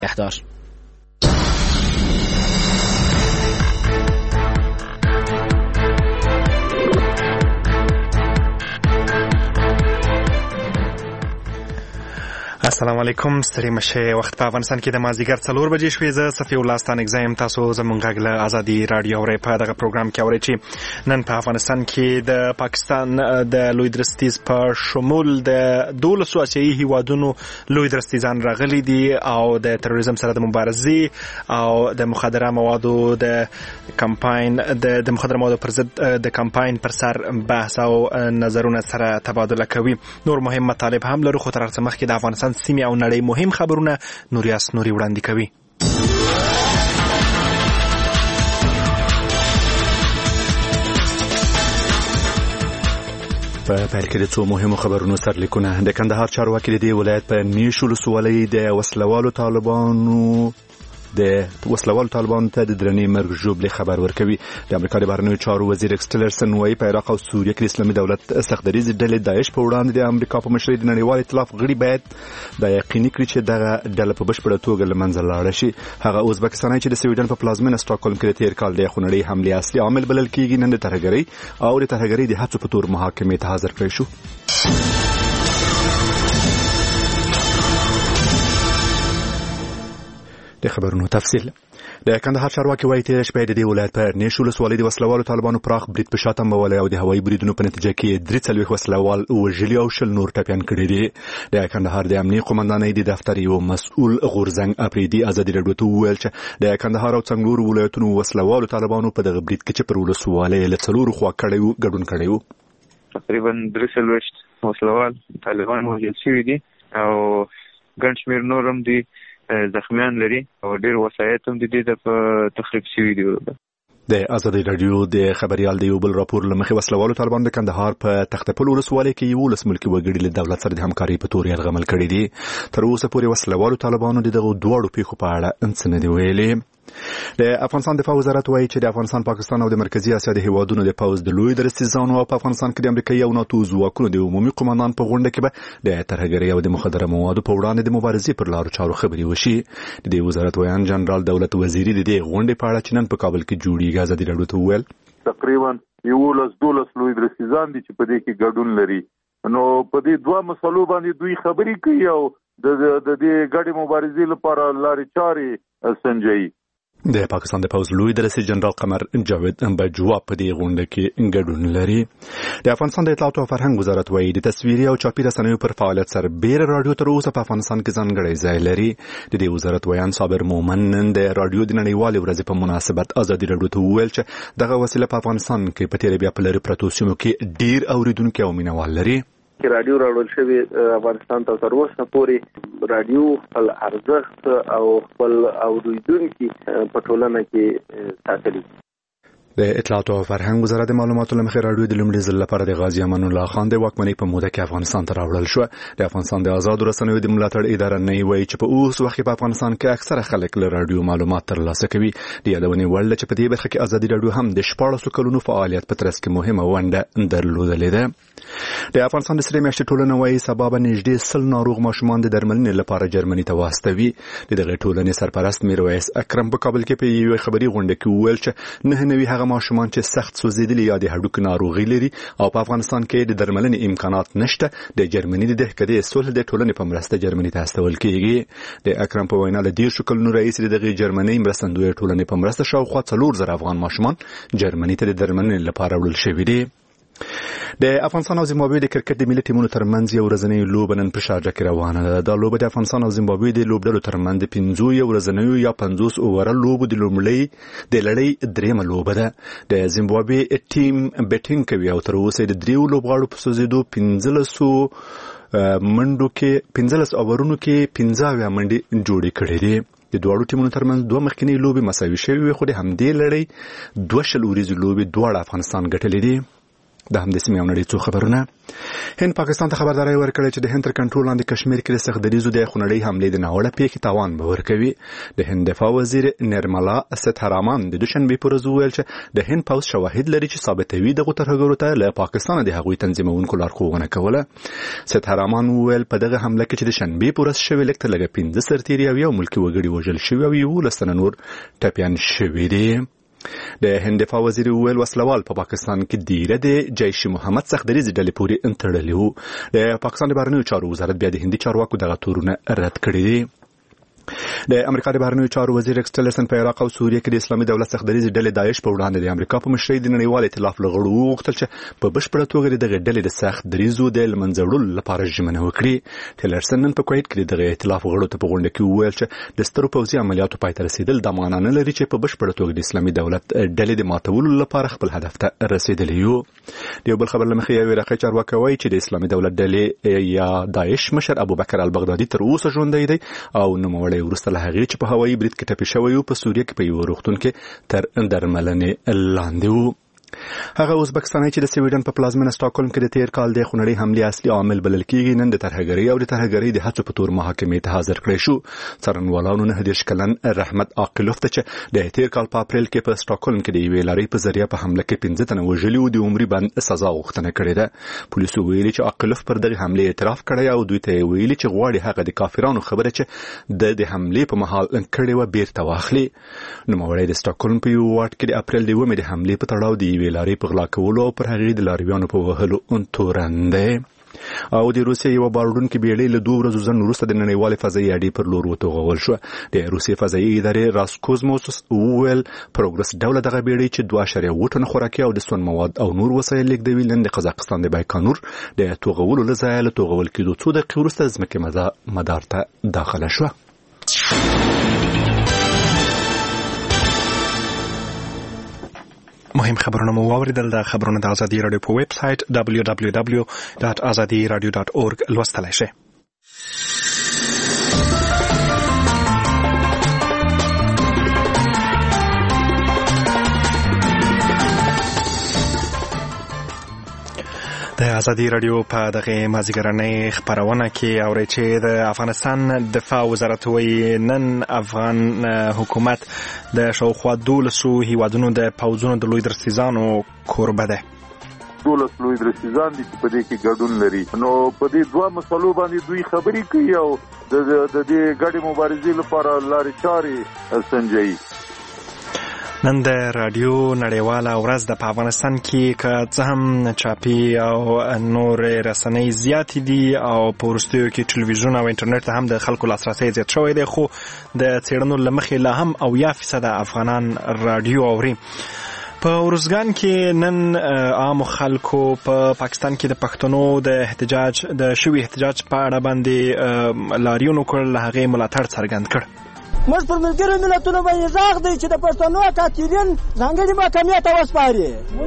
نگهدار. السلام علیکم. ستړي مشه. وخت په افغانستان کې د مازدیګر 4 بجې شوې. زه صفي الله ستانک زم. تاسو زمونږ غږ له ازادي رادیو اورئ. په دغه پروګرام کې اورئ چې نن په افغانستان کې د پاکستان د لوی درستیز په شمول د 12 اسیایي هیوادونو لوی درستیزان راغلي دي او د تروریزم سره د مبارزې او د مخدره موادو د کمپاین د مخدره موادو پر ضد د کمپاین پر سر بحث او نظرونه سره تبادله کوي. نور مهم مطالب هم لرو، خو تر هغه مخکې د افغانستان سیمه او نړۍ مهم خبرونه نوریاس نوري وړاندې کوي. په پیل کې د څو مهمو خبرونو سرلیکونه. د کندهار چارواکي د دې ولایت په نیش ولسوالۍ د وسلوالو طالبانو ته د درنې مرګ ژوبلې خبر ورکوي. د امریکا د بهرنیو چارو وزیر ایکس ټیلرسن وايي په عراق او سوریه کې د اسلامي دولت سختدریزې ډلې داعش په وړاندې د امریکا په مشرۍ د نړیوال ائتلاف غړي باید دا یقیني کړي چې دغه ډله په بشپړه توګه له منځه لاړه شي. هغه ازبکستاني چې د سویډن په پلازمینه سټاکهولم کې تیر کال د خونړۍ حملې اصلي عامل بلل کېږي، نن د ترهګرۍ او د ترهګرۍ د هڅو په تور محاکمې ته حاضر کړی شو. د خبرونو تفصیل. د کندهار چارواکي وايي چې شپې د دې ولایت په نیش ولسوالۍ د وسلوالو طالبانو پراخ برید په شا تمبولی او د هوایي بریدونو په نتیجه کې 43 وسلوال وژلي او 10 نور ټپیان کړي دي. د کندهار د امنیت قومندانۍ د دفتر یو مسؤل غورزنګ اپریدي ازادي راډیو ته وویل چې د کندهار او څنګلور ولایتونو وسلوالو طالبانو په دغه برید کې چې پر ولسوالۍ له 4 خوا کړیو ګډون کړیو. تقریبا 3 وسلوال طالبان وژل شوي دي او ګڼ شمېر نور هم دي زخمیان لري او ډېر وسایط هم د دې د تخریب شوي دي. د ازادي راډیو د خبريال د یو بل راپور لمخې وسلوالو طالبان د کندهار په تختپل ولسوالۍ کې 11 ملکي وګړي له دولت سره د همکارۍ په تور یرغمل کړي دي. تر اوسه پورې وسلوالو طالبانو دغه دوه پیښو په اړه انڅ نه دی ویلي. د افغانستان دفاع وزارت وايي چې د افغانستان، پاکستان او د مرکزی اسیا د هیوادونو د پوز د لوی درستیزانو او په افغانستان کې د امریکایي او ناتو ځواکونو د عمومي قوماندان په غونډه کې به د ترهګرۍ او د مخدره موادو په وړاندې د مبارزې پر لارو چارو خبرې وشي. د دې وزارت ویان جنرال دولت وزیری د دې غونډې په اړه چې نن په کابل کې جوړیږي ازادي راډیو ته وویل تقریبا 12 لوی درستیزان دي چې په دې کې ګډون لري. نو په دې دوه مسلو باندې دوی خبرې کوي او د دې ګډې مبارزې لپاره لارې چارې سنجوي. د پاکستان د پوز لوی درستیز جنرال قمر جاوید بجوا په دې غونډه کې ګډون لري. د افغانستان د اطلاعات او فرهنګ وزارت وايي د تصویري او چاپي رسنیو پر فعالیت سره بیر رادیو تر اوسه په افغانستان کې ځانګړی ځای لري. د دې وزارت ویان صابر مومن نن د رادیو د نړیوالې ورځې په مناسبت ازادي راډیو ته وویل چې دغه وسیله په افغانستان کې په تیره بیا په لري پرتو سیمو کې ډیر اوریدونکو او مینوال لري. رادیو راوړل شوی افغانستان ته تر اوسه پورې رادیو خپل ارزښت او خپل اوریدونکو په ټولنه کې ساتلی. د اطلاعات او فرهنګ وزارت د معلوماتو لمخې رادیو د لومړي ځل لپاره د غازی امان الله خان د واکمنۍ په موده کې افغانستان ته راوړل شو. د افغانستان د آزاد رسنیو د ملاتړ اداره نه وایي چې په اوس وخت په افغانستان کې اکثره خلک له رادیو معلومات ترلاسه کوي. د یادونې وړ چې په دې برخه کې ازادي رادیو هم د 14 کلونو فعالیت په ترڅ کې مهمه ونډه درلودلې ده. د افغانستان د سړي میاشتې ټولنه وایي سبب نږدې 100 ناروغ ماشومان د درملنې لپاره جرمني ته واستوي. دغه ټولنې سرپرست میرویس اکرم په کابل کې په یوه خبري غونډه کې وویل چې نه نوي هغه ماشومان چې سخت سوځیدلي یا د هډوکو ناروغي لري او په افغانستان کې د درملنې امکانات نشته د جرمني د دهکدې صلح د ټولنې په مرسته جرمني ته استول کیږي. د اکرم په وینا له 10 کلونو رئیس دغه جرمني مرستندوی ټولنې په مرسته شاوخوا 4,000 افغان ماشومان جرمني ته د درملنې لپاره وړل شوي دي. د افغانستان او زیمبابوې د کرکټ د ملي ټیمونو ترمنځ یو ورځنی لوبه نن په شارجه کې روانه ده. دا لوبه د افغانستان او زیمبابوې د لوبډلو ترمنځ د 15 ورځنیو یا 50 اوور لوبو د لړۍ دریمه لوبه ده. د زیمبابوې ټیم بیټینګ کوي او تر اوسه د 3 لوبغاړو په سوزیدو 15 منډو کې 15 اوورونو کې 15 منډې جوړې کړې دي. د دوه ټیمونو ترمنځ دوه مخکینی لوبې مساوي شوې، خو د همدې لړۍ 2 ورځې لوبې دواړه افغانستان ګټلې دي. د همدې سیمې او نړۍ څو خبرونه. هند پاکستان ته خبرداري ورکړې چې د هند تر کنټرول لاندې کشمیر کې د سخت دریزو د خونړۍ حملې د ناوړه پیښې تاوان به ورکوي. د هند دفاع وزیر نرملا سیتارامن د دوشنبه پر ورځ وویل چې د هند پوځ شواهد لري چې ثابتوي دغه ترهګرو ته له پاکستان د هغوی تنظیمونکو لارښوونه کوله. سیتارامن وویل په دغه حمله کې چې د شنبه پر ورځ شوې لکه لږ 15 سرتیري او یو ملکي وګړي وژل شوي او 11 تنه نور ټپیان شوي دي. د هند دفاع وزیر وویل وسلوال په پاکستان کې دیره د جیش محمد څخه د ریزې ډلې پورې انتړلي وو. د پاکستان د بهرنیو چارو وزارت بیا د هندي چارواکو دغه تورونه رد کړي دي. د امریکا د بهرنیو چارو وزیر ایکس ټیلرسن په عراق او سوریه کې د اسلامي دولت څخه د ریزې ډلې داعش په وړاندې د امریکا په مشرۍ د نړیوال ائتلاف لغړو وغوښتل چې په بشپړه توګه دغه ډلې د سخت دریزو د منځوړلو لپاره ژمنه وکړي. ټیلرسن نن په کویت کې دغه ائتلاف غړو ته په غونډه کې وویل چې د سترو پوځي عملیاتو پای ته رسیدل د معنا نه لري چې په بشپړه توګه د اسلامي دولت ډلې د ماتولو لپاره خپل هدف ته رسیدلی یو. د یو بل خبر لمخې یو عراقي چارواکي وایي چې د اسلامي دولت ډلې یا داعش مشر ابوبکر البغدادي تر اوسه ژوندی دی او نوموړی وروسته له هغې چې په هوایي برید کې ټپي شوی و په سوریه کې په یو روغتون کې تر درملنې لاندې و. هغه ازبکستاني چې د سویډن په پلازمینه سټاکهولم کې د تیر کال د خونړۍ حملې اصلي عامل بلل کېږي نن د ترهګرۍ او د ترهګرۍ د هڅو په تور محاکمې ته حاضر کړی شو. څارنوالانو 19 کلن رحمت عاقلوف ته چې د تیر کال په اپریل کې په سټاکهولم کې د یوې لارۍ په ذریعه په حمله کې 15 تنه وژلي او د عمري بند سزا غوښتنه کړې ده. پولیسو ویلي چې عاقلوف پر دغه حملې اعتراف کړی او دوی ته ویلي چې غواړي هغه د کافرانو خبره چې د حملې په مهال کړې و بیرته واخلي. نوموړی د سټاکهولم په یو واټ کې د اپریل د 1 د حملې په تړاو د یوې لارۍ په غلا کولو پر هغې د لارویانو په وهلو تورنده او د روسیې یو باروډونکې بیړۍ له 2 ورځو ځنډ وروسته د نړیوالې فضایي اډې پر لور وتوغول شوه. د روسیې فضایي ادارې راسکوزموس وویل پروګرس ډوله دغه بیړۍ چې 2.8 ټنه خوراکي او د سون مواد او نور وسایل لیږدوي نن د قزاقستان د بایکانور د توغولو له ځایه له توغول کېدو څو دقیقې وروسته ځمکې مدار ته داخله شوه. مهم خبرونه مو واوریدل. د خبرونه د ازادي رادیو په ویب سټ www.azadiradio.org لوستلای شئ. د ازادي رادیو په دغه مازیګرنۍ خبرونه کې اورئ چې د افغانستان دفاع وزارت وایي نن افغان حکومت د شاوخوا 12 هیوادونو د پوځونو د لوی درستیزانو کوربه ده. 12 لوی درستیزان دي چې په دې کې ګډون لري. نو په دې دوه مسلو باندې دوی خبرې کوي او د دې ګډې مبارزې لپاره لارې چارې سنجوي. نن د رادیو نړیواله ورځ د افغانستان کې که څه هم چاپي او نور رسنۍ زیاتې دي او په وروستیو کې ټلویزیون او انټرنیټ ته هم د خلکو لاسرسی زیات شوی دی، خو د څېړنو له مخې لا هم 80% افغانان رادیو اوري. په ورزګان کې نن عام خلکو په پاکستان کې د پښتنو د احتجاج د شوي احتجاج په اړه باندې لاریون وکړ، هغې ملاتړ څرګند کړ. موږ پر ملګرو ملتونو باندې زاغ دی چې د پښتنو کاترین ځانګړي محکمې ته وسپاري.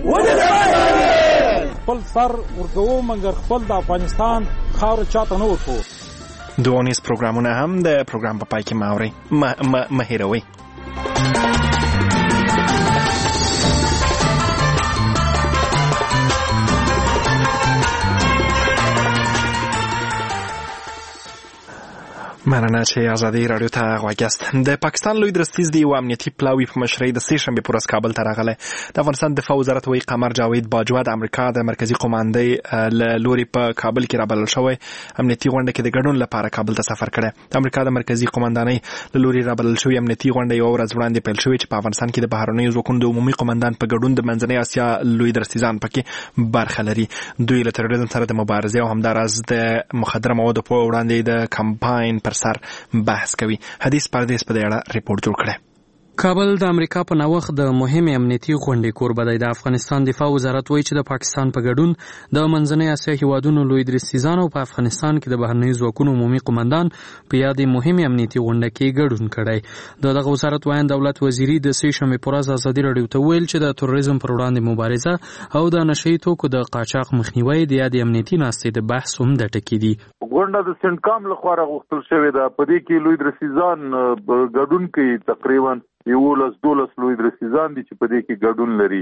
خپل سر ورکوو مګر خپل د افغانستان خاوره چاته نه ورکوو. دوانیز پروګرامونه هم د پروګرام په پای کې ماوري مه هېروئ. مننه چې ازادي رادیو ته غوږ یاست. د پاکستان لوی درستیز د یو امنیتي پلاوي په مشرۍ د سې شنبې په ورځ کابل ته راغلی. د افغانستان دفاع وزارت وایي قمر جاوید باجوه د امریکا د مرکزي قوماندې له لوري په کابل کې رابلل شوی امنیتي غونډه کې د ګډون لپاره کابل ته سفر کړی. د امریکا د مرکزي قوماندانۍ له لوري رابلل شوی امنیتي غونډه یو ورځ وړاندې پیل شوې چې په افغانستان کې د بهرنیو ځواکونو د عمومي قوماندان په ګډون د منځنۍ اسیا لوی درستیزان پکې برخه لري. دوی له تروریزم سره د مبارزې او همداراز د مخدره موادو په وړاندې د کمپاین پر سر بحث کوي. حدیث پردیس په دې اړه ریپورت جوړ کړی. کابل د امریکا په نوښت د مهمې امنیتي غونډې کوربه دی. د افغانستان دفاع وزارت وایي چې د پاکستان په ګډون د منځنۍ اسیا هیوادونو لوی درستیزانو په افغانستان کې د بهرنیو ځواکونو عمومي قوماندان په یادې مهمې امنیتي غونډه کې ګډون کړی. دغه وزارت وایي دولت وزیري د سې شنبې په ورځ ازادي راډیو ته ویل چې د تروریزم پر وړاندې مبارزه او د نشهیي توکو د قاچاق مخنیوی د یادې امنیتي ناستې د بحث عمده ټکي دي. غونډه د سنټکام لخوا راغوښتل شوې ده. په دې کې لوی درستیزان ګډون کوي. تقریبا 11-12 لوی درستیزان دي چې په دې کې ګډون لري.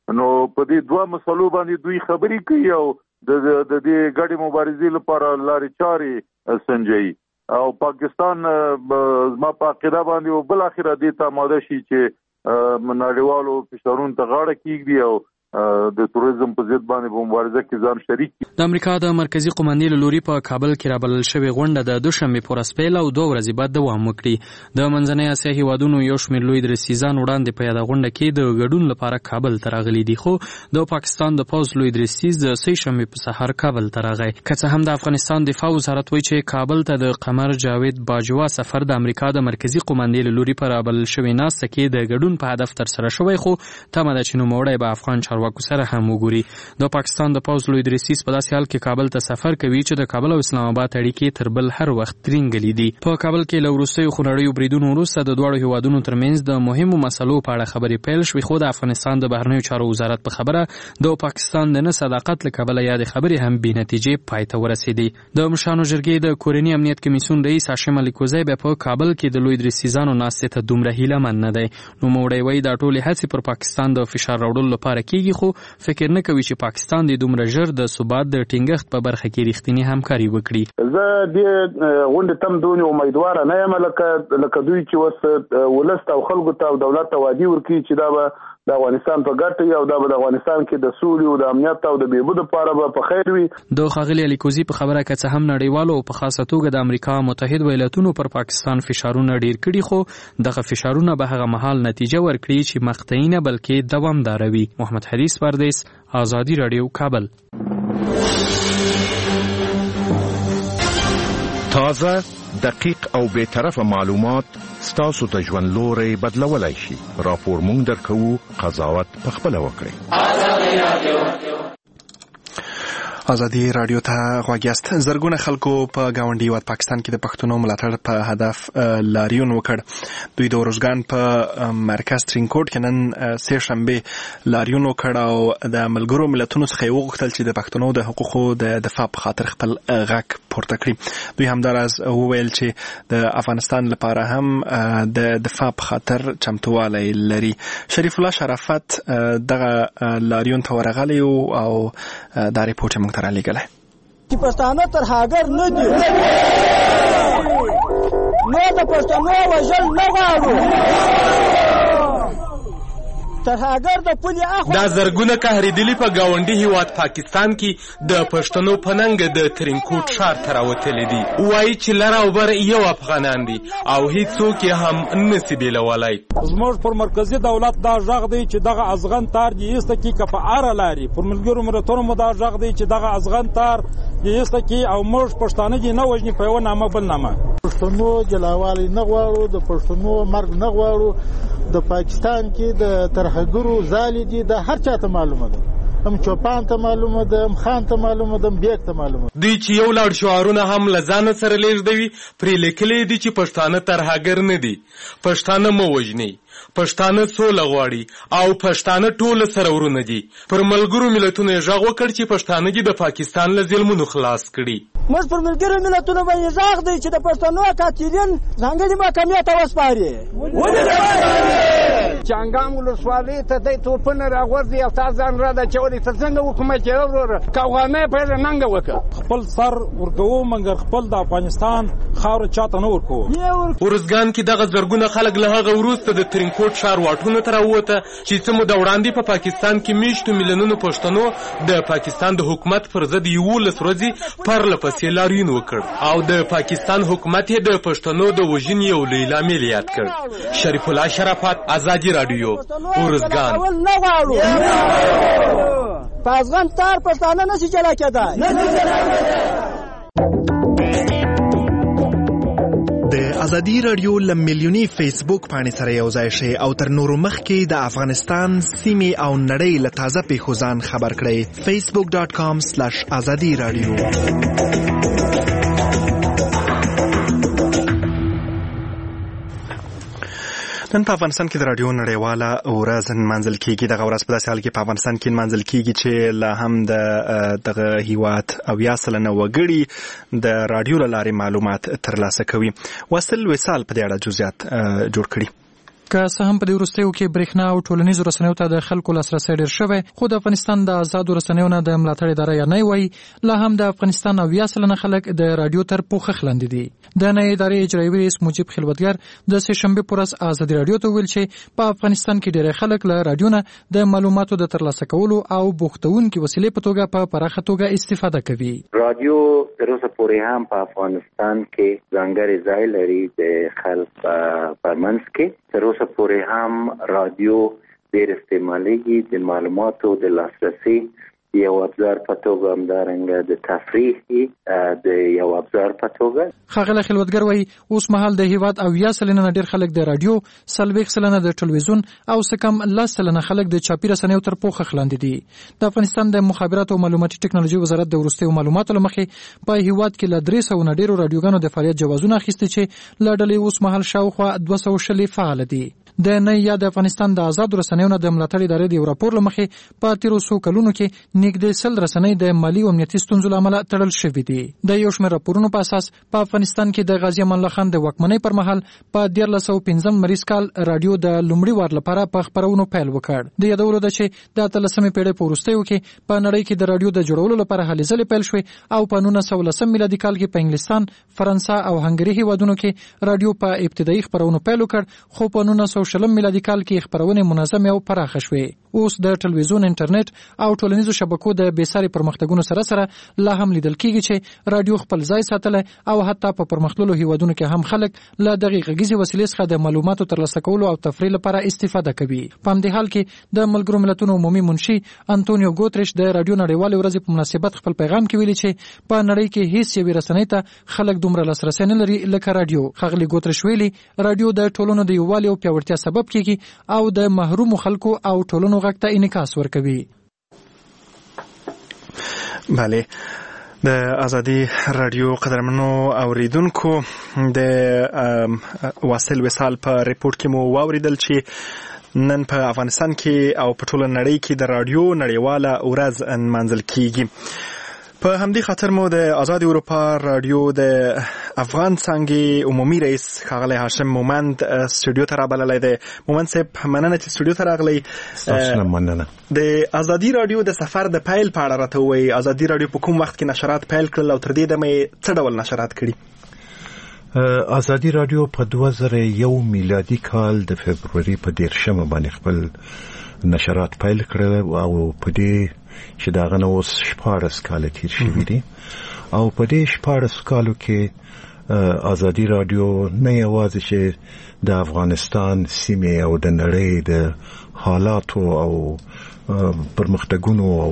نو په دې دوه مسلو باندې دوی خبرې کوي او د دې ګډې مبارزې لپاره لارې چارې سنجوي او پاکستان ما په عقیده باندې او بل اخره دې ته آماده شي چې نړیوالو فشارونو ته غاړه کېږدي او د توریزم په ضد باندې په مبارزه کې ځان شریک کړي. د امریکا د مرکزی قوماندې له لوري په کابل کې رابلل شوې غونډه د دوشنبه پر اسپیل او 2 ورځې بعد دوام وکړي. د منځنۍ اسیا هیوادونو یو شمېر لوی درسیزان وړاندې په یاد غونډه کې د ګډون لپاره کابل ته راغلي دي، خو د پاکستان د پوز لوی درسیز د سې شنبه په سحر کابل ته راغی. که څه هم د افغانستان دفاع وزارت وایي چې کابل ته د قمر جاوید باجوا سفر د امریکا د مرکزی قوماندې له لوري په رابلل شوې ناسته کې د ګډون په هدف تر سره شوی، خو تمه ده چې نوموړی به افغان چارواکو سره هم د پاکستان د پوز لوی درسیز په داسې حال کې کابل ته سفر کوي چې د کابل او اسلام آباد اړیکې تر بل هر وخت ترینګلې دي. په کابل کې له وروستیو خونړیو بریدونو وروسته د دواړو هیوادونو ترمنځ د مهمو مسلو په اړه خبرې پیل شوې، خو د افغانستان د بهرنیو چارو وزارت په خبره د پاکستان د نه صداقت له کبله یادې خبرې هم بې نتیجې پای ته ورسېدې. د مشرانو جرګې د کورني امنیت کمیسیون رئیس هاشم علي کوزی بیا په کابل کې د لوی درسیزانو ناستې ته دومره هیلهمند نه دی. نوموړی وایي دا ټولې هڅې پر پاکستان د فشار راوړلو لپاره کېږي، خو فکر نه کوي چې پاکستان د دومره ژر د ثبات د ټینګښت په برخه کې رښتینی همکاري وکړي. زه د غونډې تم دونې امیدواره نه یم لکه دوی چې اوس ولست او خلکو ته او دولت ته وعدې ورکوي چې دا به د افغانستان په ګټه او دا به د افغانستان کې د سولې او د امنیت او د بهبود لپاره به په خیر وي. د ښاغلي علي کوزي په خبره که څه هم نړیوالو او په خاصه توګه د امریکا متحد ایالاتونو پر پاکستان فشارونه ډیر کړي، خو دغه فشارونه به هغه مهال نتیجه ورکړي چې مقطعي نه بلکې دوامدار وي. محمد حدیث پردیس، آزادی رادیو، کابل. تازه، دقیق او بی‌طرفه معلومات ستاسو د ژوند لوري بدلولای شي. راپور مونږ درکوو، قضاوت پخپله وکړئ. آزادی رادیو ته غوږ یاست. زرګونه خلکو په ګاونډي هیواد پاکستان کې د پښتنو ملاتړ په هدف لاریون وکړ. دوی د اورزګان په مرکز ترینکوټ کې نن سه شنبه لاریون وکړ او د ملګرو ملتونو څخه وغوښتل چې د پښتنو د حقوقو د دفاع په خاطر خپل غږ پورته کړي. دوی همداراز وویل چې د افغانستان لپاره هم د دفاع په خاطر چمتووالی لري. شریف الله شرافت دغه لاریون ته ورغلی او دا ریپورت موږ ته رالیږلی. چې پښتانه تر هاګر نه دي، نو د پښتنو وژل نه غواړو. دا زرګونه قهرېدلي په ګاونډي هیواد پاکستان کې د پښتنو په ننګه د ترینکوټ ښار ته راوتلي دي. وایي چې لر او بر یو افغانان دي او هیڅوک یې هم نسي بیلولی. زموږ پر مرکزي دولت دا غږ دی چې دغه ازغن تار دې ایسته کړي، که په اره لاري پر ملګرو ملتونو مو دا غږ دی چې دغه ازغن تار دې ایسته کړي او موږ پښتانه دې نه وژني په یوه نامه بل نامه. پښتنو جلاوالي نه غواړو، د پښتنو مرګ نه غواړو. د پاکستان کې د ترهګرو ځالې دي، دا هر چا ته معلومه ده، هم چوپان ته معلومه ده، هم خان ته معلومه ده، هم بیګ ته معلومه ده. دوی چې یو لړ شعارونه هم له ځانه سره لېږدوي، پرې لیکلي دي چې پښتانه ترهګر نه دي، پښتانه مه وژنئ، پښتانه سوله غواړي او پښتانه ټول سره ورونه دي. پر ملګرو ملتونو یې غږ وکړ چې پښتانه دې د پاکستان له ظلمونو خلاص کړي. موږ پر ملګرو ملتونو باندې غږ دی چې د پښتنو قاتلین ځانګړي محکمې ته وسپاري. چانګام ولسوالۍ ته دی توپونه راغورځي او تا ځان را اچولي، ته څنګه حکومت یې وروره که افغانۍ پیله ننګه وکړه. خپل سر ورکوو مګر خپل د افغانستان خاوره چاته نه ورکوو. ورزګان کې دغه زرګونه خلک له هغه وروسته د ترینکوټ ښار واټونو ته راووته چې څه موده وړاندې په پاکستان کې میشتو میلیونونو پښتنو د پاکستان د حکومت پر ضد 11 ورځې پرله پسې لاریون وکړ او د پاکستان حکومت یې د پښتنو د وژنې یو لوی لامل یاد کړ. شریف الله شرافت، آزادی رادیو، ورزګان. په ازغن تار پښتانه نشي جلا کېدای. د آزادی رادیو لمیلیونی فیسبوک پاڼې سره یو ځای شئ او تر نورو مخکې د افغانستان سیمې او نړۍ له تازه پیښو ځان خبر کړئ. facebook.com/azadi radio. نن په افغانستان کې د رادیو نړیواله ورځ نمانځل کیږي. دغه ورځ په داسې حال کې په افغانستان کې نمانځل کیږي چې لا هم د دغه هیواد 80% وګړي د رادیو له لارې معلومات ترلاسه کوي. واصل وصال په دې اړه جزئیات جوړ کړي. که څه هم په دې وروستیو کې برېښنا او ټولنیزو رسنیو ته د خلکو لاسرسی ډېر شوی، خو د افغانستان د آزادو رسنیو نه د ملاتړ اداره یا نه وایي لا هم د افغانستان 90% خلک د رادیو تر پوښښ لاندې دي. د نه ادارې اجرایي رئیس مجیب خلوتګر د سه شنبې پر ورځ آزادي رادیو ته ویل چې په افغانستان کې ډېر خلک له رادیو نه د معلوماتو د ترلاسه کولو او بوختونکو وسیلې په توګه په پراخه توګه استفاده کوي. رادیو تر اوسه پورې هم په افغانستان کې ځانګړی ځای لري د خلک په منځ کې. تر اوسه پورې هم رادیو ډېر استعمالېږي د معلوماتو د لاسرسي یو ابزار په توګه، همدارنګه د تفریح د یو ابزار په توګه. ښاغلی خلوتګر وایي اوس مهال د هیواد 80% ډېر خلک د رادیو، 40% د ټلویزیون او څه کم 10% خلک د چاپي رسنیو تر پوښښ لاندې دي. د افغانستان د مخابراتو او معلوماتي ټکنالوژي وزارت د وروستیو معلوماتو له مخې په هیواد کې له 300 نه ډېرو رادیوګانو د فعالیت جوازونه اخیستي چې له ډلې اوس مهال شاوخوا 200 فعال دي. د نه یا د افغانستان د آزادو رسنیو نه د ملاتړ ادارې د یو راپور له مخې په تیرو څو کلونو کې نږدې 100 رسنۍ د مالي او امنیتي ستونزو له امله تړل شوې دي. د یو شمېر راپورونو په اساس په افغانستان کې د غازي امان الله خان د واکمنۍ پر مهال په 1315 مریض کال رادیو د لومړي وار لپاره په خبرونو پیل وکړ. د یادولو ده چې د 13مې پیړۍ په وروستیو کې په نړۍ کې د رادیو د جوړولو لپاره هلې ځلې پیل شوې او په 1910 میلادي کال کې په انګلستان، فرانسه او هنګري هیوادونو کې رادیو په ابتدایي خبرونو پیل وکړ، خو په 1940 میلادي کال کې خبرونه منظم او پراخه شوې. اوس د ټلویزیون، انټرنیټ او ټولنیزو شبکو د بېساري پرمختګونو سره لا هم لیدل کېږي چې رادیو خپل ځای ساتلی او حتی په پرمختللو هیوادونو کې هم خلک له دغې غږیزې وسیلې څخه د معلوماتو ترلاسه کولو او تفریح لپاره استفاده کوي. په همدې حال کې د ملګرو ملتونو عمومي منشي انټونیو ګوتریش د رادیو نړیوالې ورځې په مناسبت خپل پیغام کې ویلي چې په نړۍ کې هیڅ یوې رسنۍ ته خلک دومره لاسرسی نه لري لکه رادیو. ښاغلي ګوتریش ویلي رادیو د ټولنو د یووالي او پیاوړتیا سبب کېږي او د محرومو خلکو او ټولنو غږ ته انعکاس ورکوي. بله، د آزادي رادیو قدرمنو اوریدونکو د واصل وصال په ریپورت کې مو واوریدل چې نن په افغانستان کې او په ټوله نړۍ کې د رادیو نړیواله ورځ نمانځل کیږي. په همدې خاطر مو د آزادي اروپا رادیو د افغان څانګې عمومي رئیس ښاغلی هاشم مومند سټوډیو ته رابللی دی. مومند صاحب مننه چې سټوډیو ته راغلی. ستاسو مننه. د آزادي رادیو د سفر د پیل په اړه راته ووایئ. آزادي رادیو په کوم وخت کې نشرات پیل کړل او تر دې دمه یې څه ډول نشرات کړي؟ آزادي رادیو په 2001 میلادي کال د فبروري په 10 باندې خپل نشرات پیل کړل او په دې چې دا غنه اوس 14 کال تیر شوي دي او په دې 14 کالو کې آزادي رادیو نه یوازې چې د افغانستان سیمې او د نړۍ د حالاتو او پرمختګونو او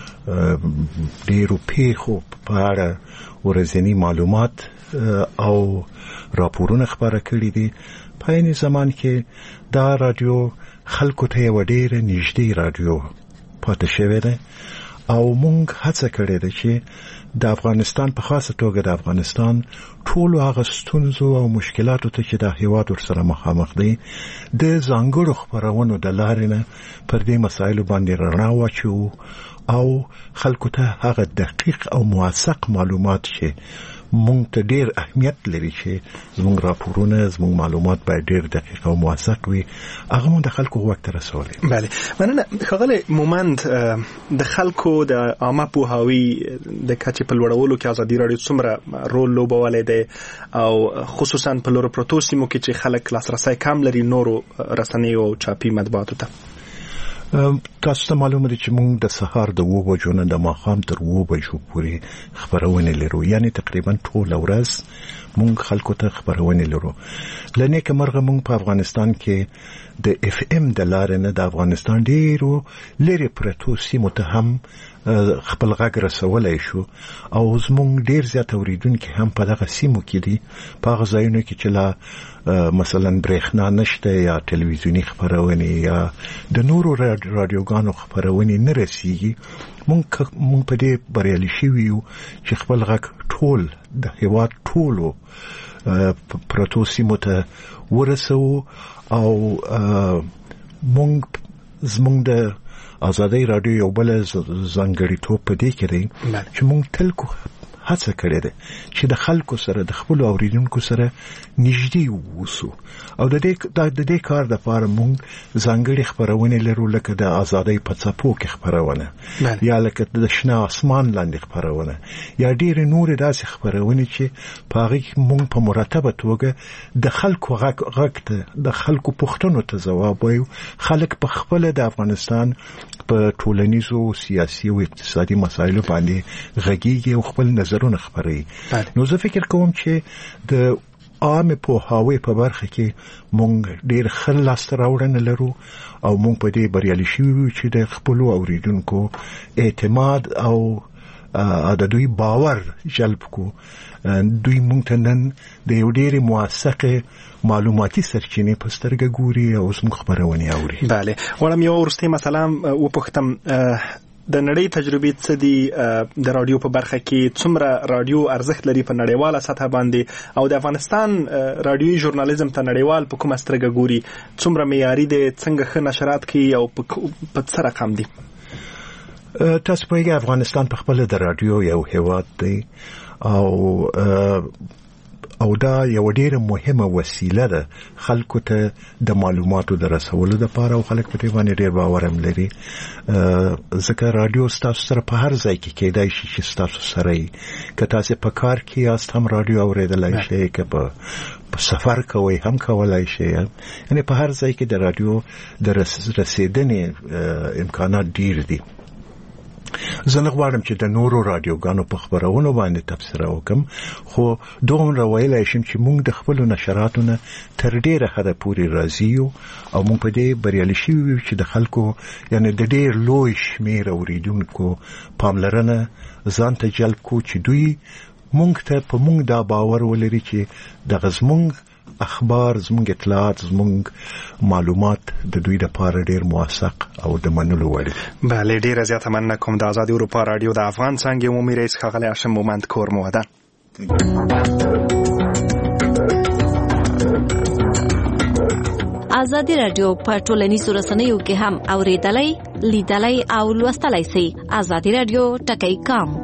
ډېرو پیښو په اړه ورځنی معلومات او راپورونه خبره کړي دي، په عین زمان کې دا رادیو خلکو ته یو ډېر نږدې رادیو پاتې شوی دی او مونږ هڅه کړې ده چې د افغانستان په خاصه توګه د افغانستان ټولو هغه ستونزو او مشکلاتو ته چې د هیواد ورسره مخامخ دی د ځانګړو خبرونو د لارې نه پر دې مسایلو باندې رڼا واچوو او خلکو ته هغه دقیق او موثق معلومات چې مونږ ته ډېر اهمیت لري چې زموږ راپورونه، زموږ معلومات باید ډېر دقیق او موثق وي، هغه مونږ د خلکو غوږ ته رسولی. بله، مننه. ښاغلی مومند، د خلکو د عامه پوهاوي د کچې په لوړولو کې آزادي رادیو څومره رول لوبولی دی او خصوصا په لوړو پرتو سیمو کې چې خلک لاسرسی کم لري نورو رسنیو او چاپي مطبوعاتو ته؟ تاسو ته معلومه ده چې موږ د سهار د 9 بجو نه د ماښام تر 9 بجو پورې خبرونه لرو، یعنی تقریبا ټوله ورځ موږ خلکو ته خبرونه لرو. لنیکه مرغه موږ په افغانستان کې د اف ام د لارې نه د افغانستان ډیرو لري پرتو سیمو ته هم خپل غږ رسولای شو او زموږ ډیر زیات اوریدونکي هم په دغه سیمو کې دي، په هغه ځایونو کې چې لا مثلا برېښنا نشته یا ټلویزیونی خبرونه یا د نورو رادیوګانو خبرونه نه رسیږي. مونږ په دې بریالي شوي یو چې خپل غږ ټول د هیواد ټولو پرتو سیمو ته ورسو او زمونږ د آزادی رادیو یو بل ځانګړیتوب په دې کې دی چې مونږ تل هڅه کړې ده چې د خلکو سره د خپل اوریدونکو سره نږدې ووسو او د دې کار لپاره موږ ځانګړي خبرونه لرو لکه د ازادۍ په څپو کې خبرونه یا لکه د شنه اسمان لاندې خبرونه یا ډېر نور داسې خبرونه چې په هغه موږ په مرتبه توګه د خلکو غږ ته د خلکو پوښتنو ته ځواب وایو. خلک په خپل د افغانستان په ټولنیزو سیاسي او اقتصادي مسایلو باندې غږیږي او خپل نظرونه خبروي. نو زه فکر کوم چې د عام پوهاوی په برخه کې مونږ ډېر ښه لاسته راوړنه لرو او مونږ په دې بریالي شوي چې د خپلو اوریدونکو اعتماد او د دوی باور جلب کو. دوی مونږ ته نن د یو ډېرې موثقې معلوماتي سرچینې په سترګه ګوري او زموږ خبرونه اوري. بله غواړم یو وروستۍ مسله وپوښتم، د نړۍ تجربې څه دي د رادیو په برخه کې؟ څومره رادیو ارزښت لري په نړیواله سطح باندې او د افغانستان رادیوي ژورنالیزم ته نړیوال په کومه سترګه ګوري؟ څومره معیاري دی؟ څنګه ښه نشرات کوي او په څه رقم دی؟ تاسو پوهیږئ افغانستان په خپله د رادیو یو هیواد دی او دا یو ډیره مهمه وسیله ده خلکو ته د معلوماتو د رسولو لپاره او خلک په دې باندې ډیر باور هم لري. ځکه رادیو تاسو سره په هر ځای کې کېدای شي چې تاسو سره یې که تاسو په کار کې یاست هم رادیو اورېدلای شئ، که په سفر کوي هم کولای شئ. یعنی په هر ځای کې د رادیو د رسیدنې امکانات ډیر دي. زه نه غواړم چې د نورو رادیوګانو په خبرونو باندې تبصره وکم، خو دومره ویلای شم چې موږ د خپلو نشراتو نه تر ډېره حده پورې راضي یو او موږ په دې بریالي شوي یو چې د خلکو یعنې د ډېر لوی شمېر اوریدونکو پاملرنه ځان ته جلب کو چې دوی موږ ته په موږ دا باور ولري چې دغه زموږ اخبار، زموږ اطلاعات، زموږ معلومات د دوی لپاره ډیر موثق او د منلو وړ دي. بله ډیره زیاته مننه کوم. د آزادي اروپا رادیو د افغان څانګې عمومي رئیس ښاغلی هاشم مومند کور موده. آزادي رادیو په ټولنیزو رسنیو کې هم اوریدلای، لیدلای او لوستلای شئ. آزادي رادیو ټکی کام.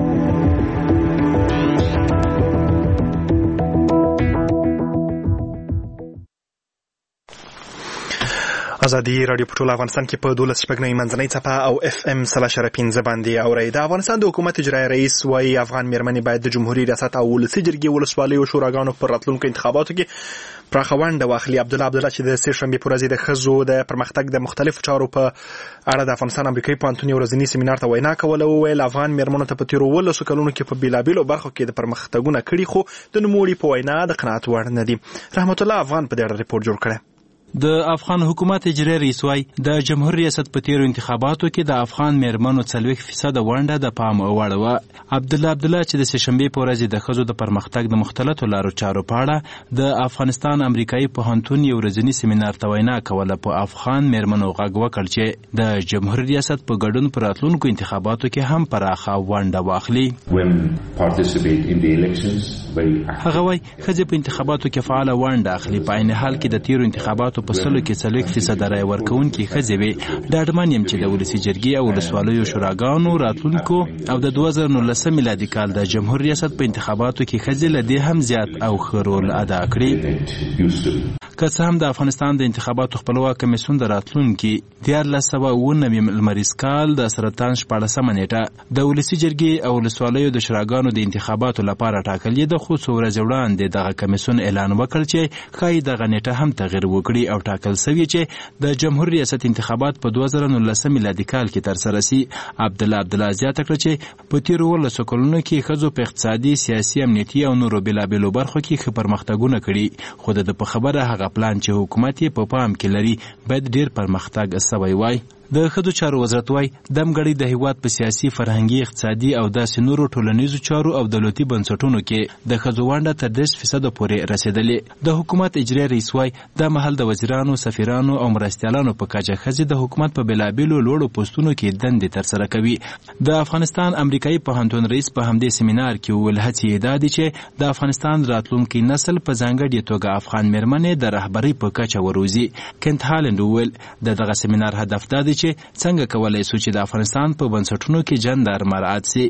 آزادي رادیو په ټول افغانستان کې په 12.9 منځنۍ څپه او FM 3.5 باندې اورئ. د افغانستان د حکومت اجرایي رئیس وايي افغان میرمنې باید د جمهوریت ریاست او ولسي جرګې ولسوالیو او شوراګانو پر راتلونکو انتخاباتو کې پراخه ونډه واخلي. عبدالله چې د سه شنبې په ورځ د ښځو د پرمختګ د مختلفو چارو په اړه د افغانستان امریکایي پوهنتون یو ورځني سیمینار ته وینا کوله. وویل افغان میرمنو ته په تیرو 12 کلونو کې په بیلابیلو برخو کې د پرمختګونه کړي، خو د نوموړي په وینا د قناعت وړ نه دي. رحمت الله افغان په دې اړه ریپورت جوړ کړی. د افغان حکومت اجرایي رئیس وايي د جمهور ریاست په تیرو انتخاباتو کې د افغان میرمنو 40% ونډه د پام وړ وه. عبدالله چې د سهشنبې په ورځ د ښځو د پرمختګ د مختلفو لارو چارو په اړه د افغانستان امریکایي پوهنتون یو ورځني سیمینار ته وینا کوله، په افغان میرمنو غږ وکړ چې د جمهور ریاست په ګډون په راتلونکو انتخاباتو کې هم پراخه ونډه واخلي. هغه وايي ښځې په انتخاباتو کې فعاله ونډه اخلي، په عین حال کې د تیرو انتخاباتو په سلو کې 40% رای ورکوونکي ښځې وې. ډاډمن یم چې د ولسي جرګې او ولسوالیو شوراګانو راتلونکو او د 2019 میلادي کال د جمهور ریاست په انتخاباتو کې ښځې له دې هم زیات او ښه رول ادا کړي. که څه هم د افغانستان د انتخاباتو خپلواک کمیسیون د راتلونکي 1399 لمریز کال د سرطان 14 نیټه د ولسي جرګې او ولسوالیو د شوراګانو د انتخاباتو لپاره ټاکلې ده، خو څو ورځې وړاندې دغه کمیسیون اعلان وکړ چې ښایي دغه نیټه هم تغیر وکړي او ټاکل شوی چې د جمهور ریاست انتخابات په 2019 میلادي کال کې ترسره شي. عبدالله زیاته کړه چې په تیرو 12 کلونو کې ښځو په اقتصادي، سیاسي، امنیتي او نورو بېلابېلو برخو کې ښه پرمختګونه کړي، خو د په خبره هغه پلان چې حکومت یې په پام کې لري باید ډیر پرمختګ شوی وای. د ښځو چارو وزارت وايي دمګړۍ د هیواد په سیاسي، فرهنګي، اقتصادي او داسې نورو ټولنیزو چارو او دولتي بنسټونو کې د ښځو ونډه تر 10% پورې رسیدلې. د حکومت اجرایي رئیس وايي دا مهال د وزیرانو، سفیرانو او مرستیالانو په کچه ښځې د حکومت په بېلابېلو لوړو پوسټونو کې دندې ترسره کوي. د افغانستان امریکایي پوهنتون رئیس په همدې سیمینار کې وویل هڅې یې دا دي چې د افغانستان راتلونکی نسل په ځانګړې توګه افغان میرمنې د رهبرۍ په کچه وروزي. کنت هالند وویل د دغه سیمینار هدف دا دی چې څنګه کولای شو چې د افغانستان په بنسټونو کې جندر مراعات شي.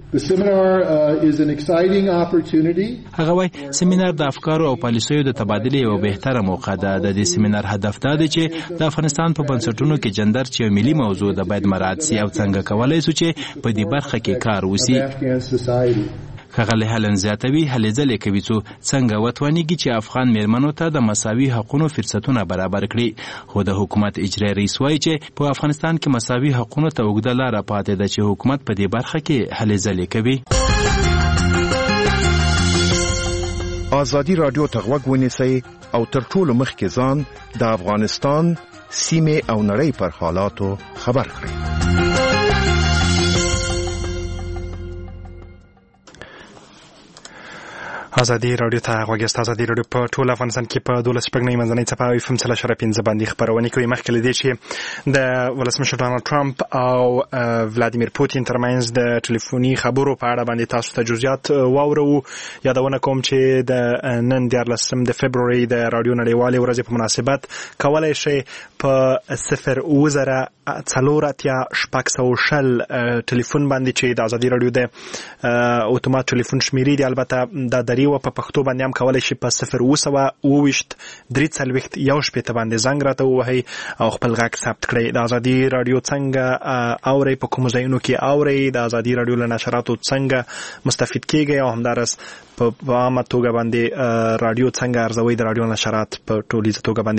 هغه وايي سیمینار د افکارو او پالیسیو د تبادلې یو بهتره موقع ده. د دې سیمینار هدف دا دی چې د افغانستان په بنسټونو کې جندر چې ملي موضوع ده باید مراعات شي او څنګه کولای شو چې په دې برخه کې کار وشي. ښاغلی هلن زیاتوي هلې ځلې کوي څنګه وتوانیږي چې افغان میرمنو ته د مساوي حقونو فرصتونه برابر کړي. خو د حکومت اجرایي رئیس وایي چې په افغانستان کې مساوي حقونو ته اوږده لاره پاتې ده چې حکومت په دې برخه کې هلې ځلې کوي. ازادي رادیو ته غوږ ونیسئ او تر ټولو مخکې ځان د افغانستان سیمې او نړۍ پر حالاتو خبر کړئ. ازادي رادیو ته غوږیاست. ازادي رادیو په ټول افغانستان کې په 12 منځنۍ څپه او FM 3.5 باندې خبرونه کوي. مخکې له دې چې د ولسمشر ډانلډ ټرمپ او ولادیمیر پوتین ترمنځ د ټلیفوني خبرو په اړه باندې تاسو ته جزئیات واورو. یادونه کوم چې د نن 14 د فبرवरी د رادیو نړیوالې ورځې په مناسبت کولای شئ په 02044 ټلیفون باندې چې د ازادي رادیو د اتومات ټلیفون شمیرې دی البته د دریو په پښتو باندې هم کولای شي په 02023 باندې زنګ راته ووهئ او خپل غږ ثبت کړئ. د ازادي رادیو څنګه اورئ، په کوم ځایونو کې اورئ، د ازادي رادیو له نشراتو څنګه مستفید کیږئ او همدارس په عامه توګه باندې رادیو څنګه ارزوي. د رادیو نشرات په ټولیزه توګه باندې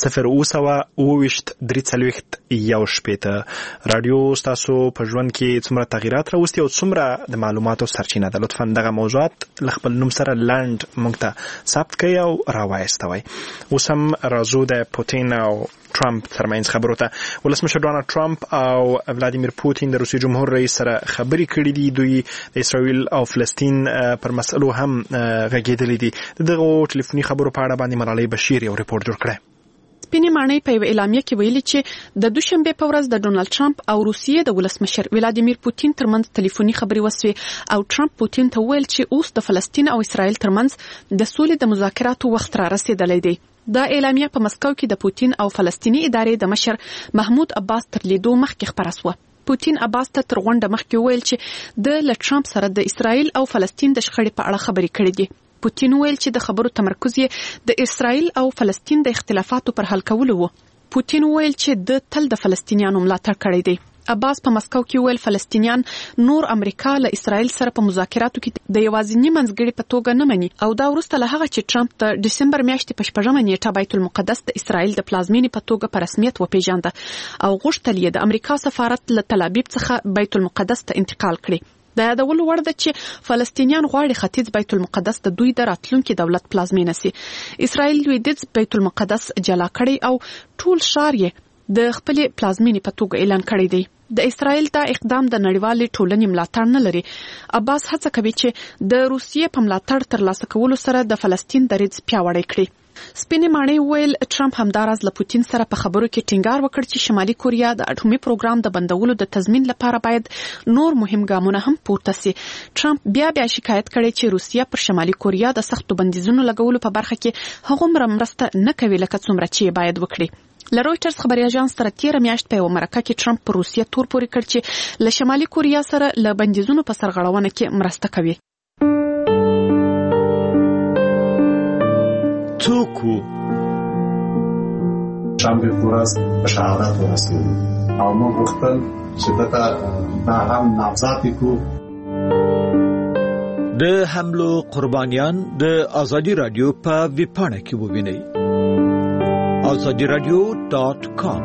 02023 رادیو تاسو په ژوند کې څومره تغیرات راوستي او څومره د معلوماتو سرچینه ده. لطفا دغه موضوعات خپل نوم سره لاند موږ ته ثبت کړئ او راوایستوئ. اوس هم راځو د پوتین او ټرمپ ترمنځ خبرو ته. ولسمشر ډانلډ ټرمپ او ولادیمیر پوتین د روسیې جمهور رئیس سره خبرې کړې دي. دوی د اسرائیل او فلسطین پر مسئلو هم غږېدلې دي. دغه ټلیفوني خبرو په اړه باندې ملالۍ بشیر یو ریپورت جوړ کړی. سپینې ماڼۍ په یو اعلامیه کې ویلي چې د دوشنبه په ورځ د ډونالد ټرمپ او روسیې د ولسمشر ولادیمیر پوتین ترمنځ ټلیفوني خبرې وسوي او ټرمپ پوتین ته ویل چې اوس د فلسطین او اسرائیل ترمنځ د سولې د مذاکراتو وخت را رسیدلی دی. دا اعلامیه په مسکو کې د پوتین او فلسطیني ادارې د مشر محمود عباس تر لیدو مخکې خبره شوه. پوتین عباس ته تر غونډه مخکې ویل چې د ټرمپ سره د اسرائیل او فلسطین د شخړې په اړه خبرې کړې دي. پوتین ویل چې د خبرو تمرکز یې د اسرائیل او فلسطین د اختلافاتو پر حل کولو و. پوتین ویل چې د تل د فلسطینیانو ملاتړ کړی دی. عباس په مسکو کې ویل فلسطینیان نور امریکا له اسرائیل سره په مذاکراتو کې د یوازینی منځګړي په توګه نه مني او دا وروسته له هغه چې ټرمپ د دسمبر میاشتې په 8 نیټه بیت المقدس د اسرائیل د پلازمینې په توګه په رسمیت وپیژانده او غوښتل یې د امریکا سفارت له تل ابیب څخه بیت المقدس ته انتقال کړي. د یادولو وړ ده چې فلسطینیان غواړي ختیځ بیت المقدس د دوی د راتلونکي دولت پلازمینه سي. اسرائیل لویدیځ بیت المقدس جلا کړي او ټول ښار یې د خپل پلازمینې په توګه اعلان کړی دی. د اسرائیل دا اقدام د نړیوالې ټولنې ملاتړ نه لري. عباس هڅه کوي چې د روسیې په ملاتړ ترلاسه کولو سره د فلسطین دریځ پیاوړی کړي. سپینې ماڼۍ ویل ټرمپ همداراز له پوتین سره په خبرو کې ټینګار وکړ چې شمالي کوریا د اټومي پروګرام د بندولو د تضمین لپاره باید نور مهم ګامونه هم پورته سي. ټرمپ بیا شکایت کړی چې روسیا پر شمالي کوریا د سختو بندیزونو لګولو په برخه کې هغومره مرسته نه کوي لکه څومره چې باید وکړي. له رويټرز خبري اژانس سره 13 میاشت په امریکا کې ټرمپ پر روسیه تور پوري کړ چې له شمالي کوریا سره له بندیزونو په سرغړونه کې مرسته کوي. توکو ټرمپ ورځ بشارت ورسېد او موږ وختل چې دا هم نامزد کو. د حملو قربانیان د ازادي رادیو په ویبپاڼه کې ووینئ. azadiradio.com.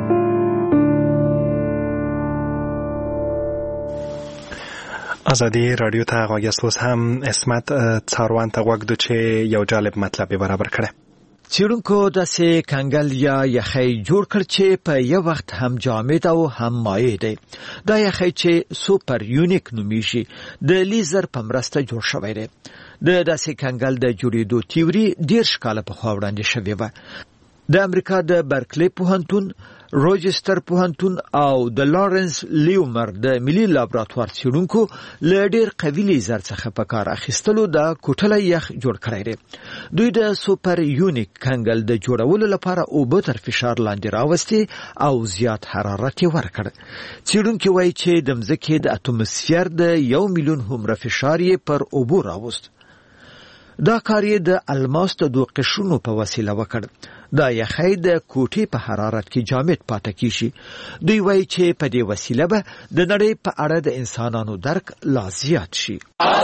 ازادي رادیو ته غوږیاست. هم اسمت څاروان ته غوږ د چې یو جالب مطلب برابر کړي. چیرونکو داسې کنګل یا یخی جوړ کړ چې په یو وخت هم جامد او هم مایع دی. دا یخی چې سوپر یونیک نومیږي د لیزر په مرسته جوړ شوی دی. د داسې کنګل د جوړېدو تیوري ډېر کاله پخوا وړاندې شوې وه. د امریکا د برکلی پوهنتون، روجستر پوهنتون او د لارنس لیومر د ملي لابراتوار څېړونکو له ډېر قوي لیزر څخه په کار اخیستلو د کوټلی یخ جوړ کړی دی. دوی د سوپر یونیک کنګل د جوړولو لپاره اوبه تر فشار لاندې راوستي او زیات حرارت یې ورکړ. څېړونکي وایي چې د مځکې د اتموسفیر د 1 میلیون هومره فشار یې پر اوبو راوست. دا کار یې د الماس د 2 قشرونو په وسیله وکړ. دا یخی د کوټې په حرارت کې جامد پاتې کیږي. دوی وایي چې په دې وسیله به د نړۍ په اړه د انسانانو درک لا زیات شي.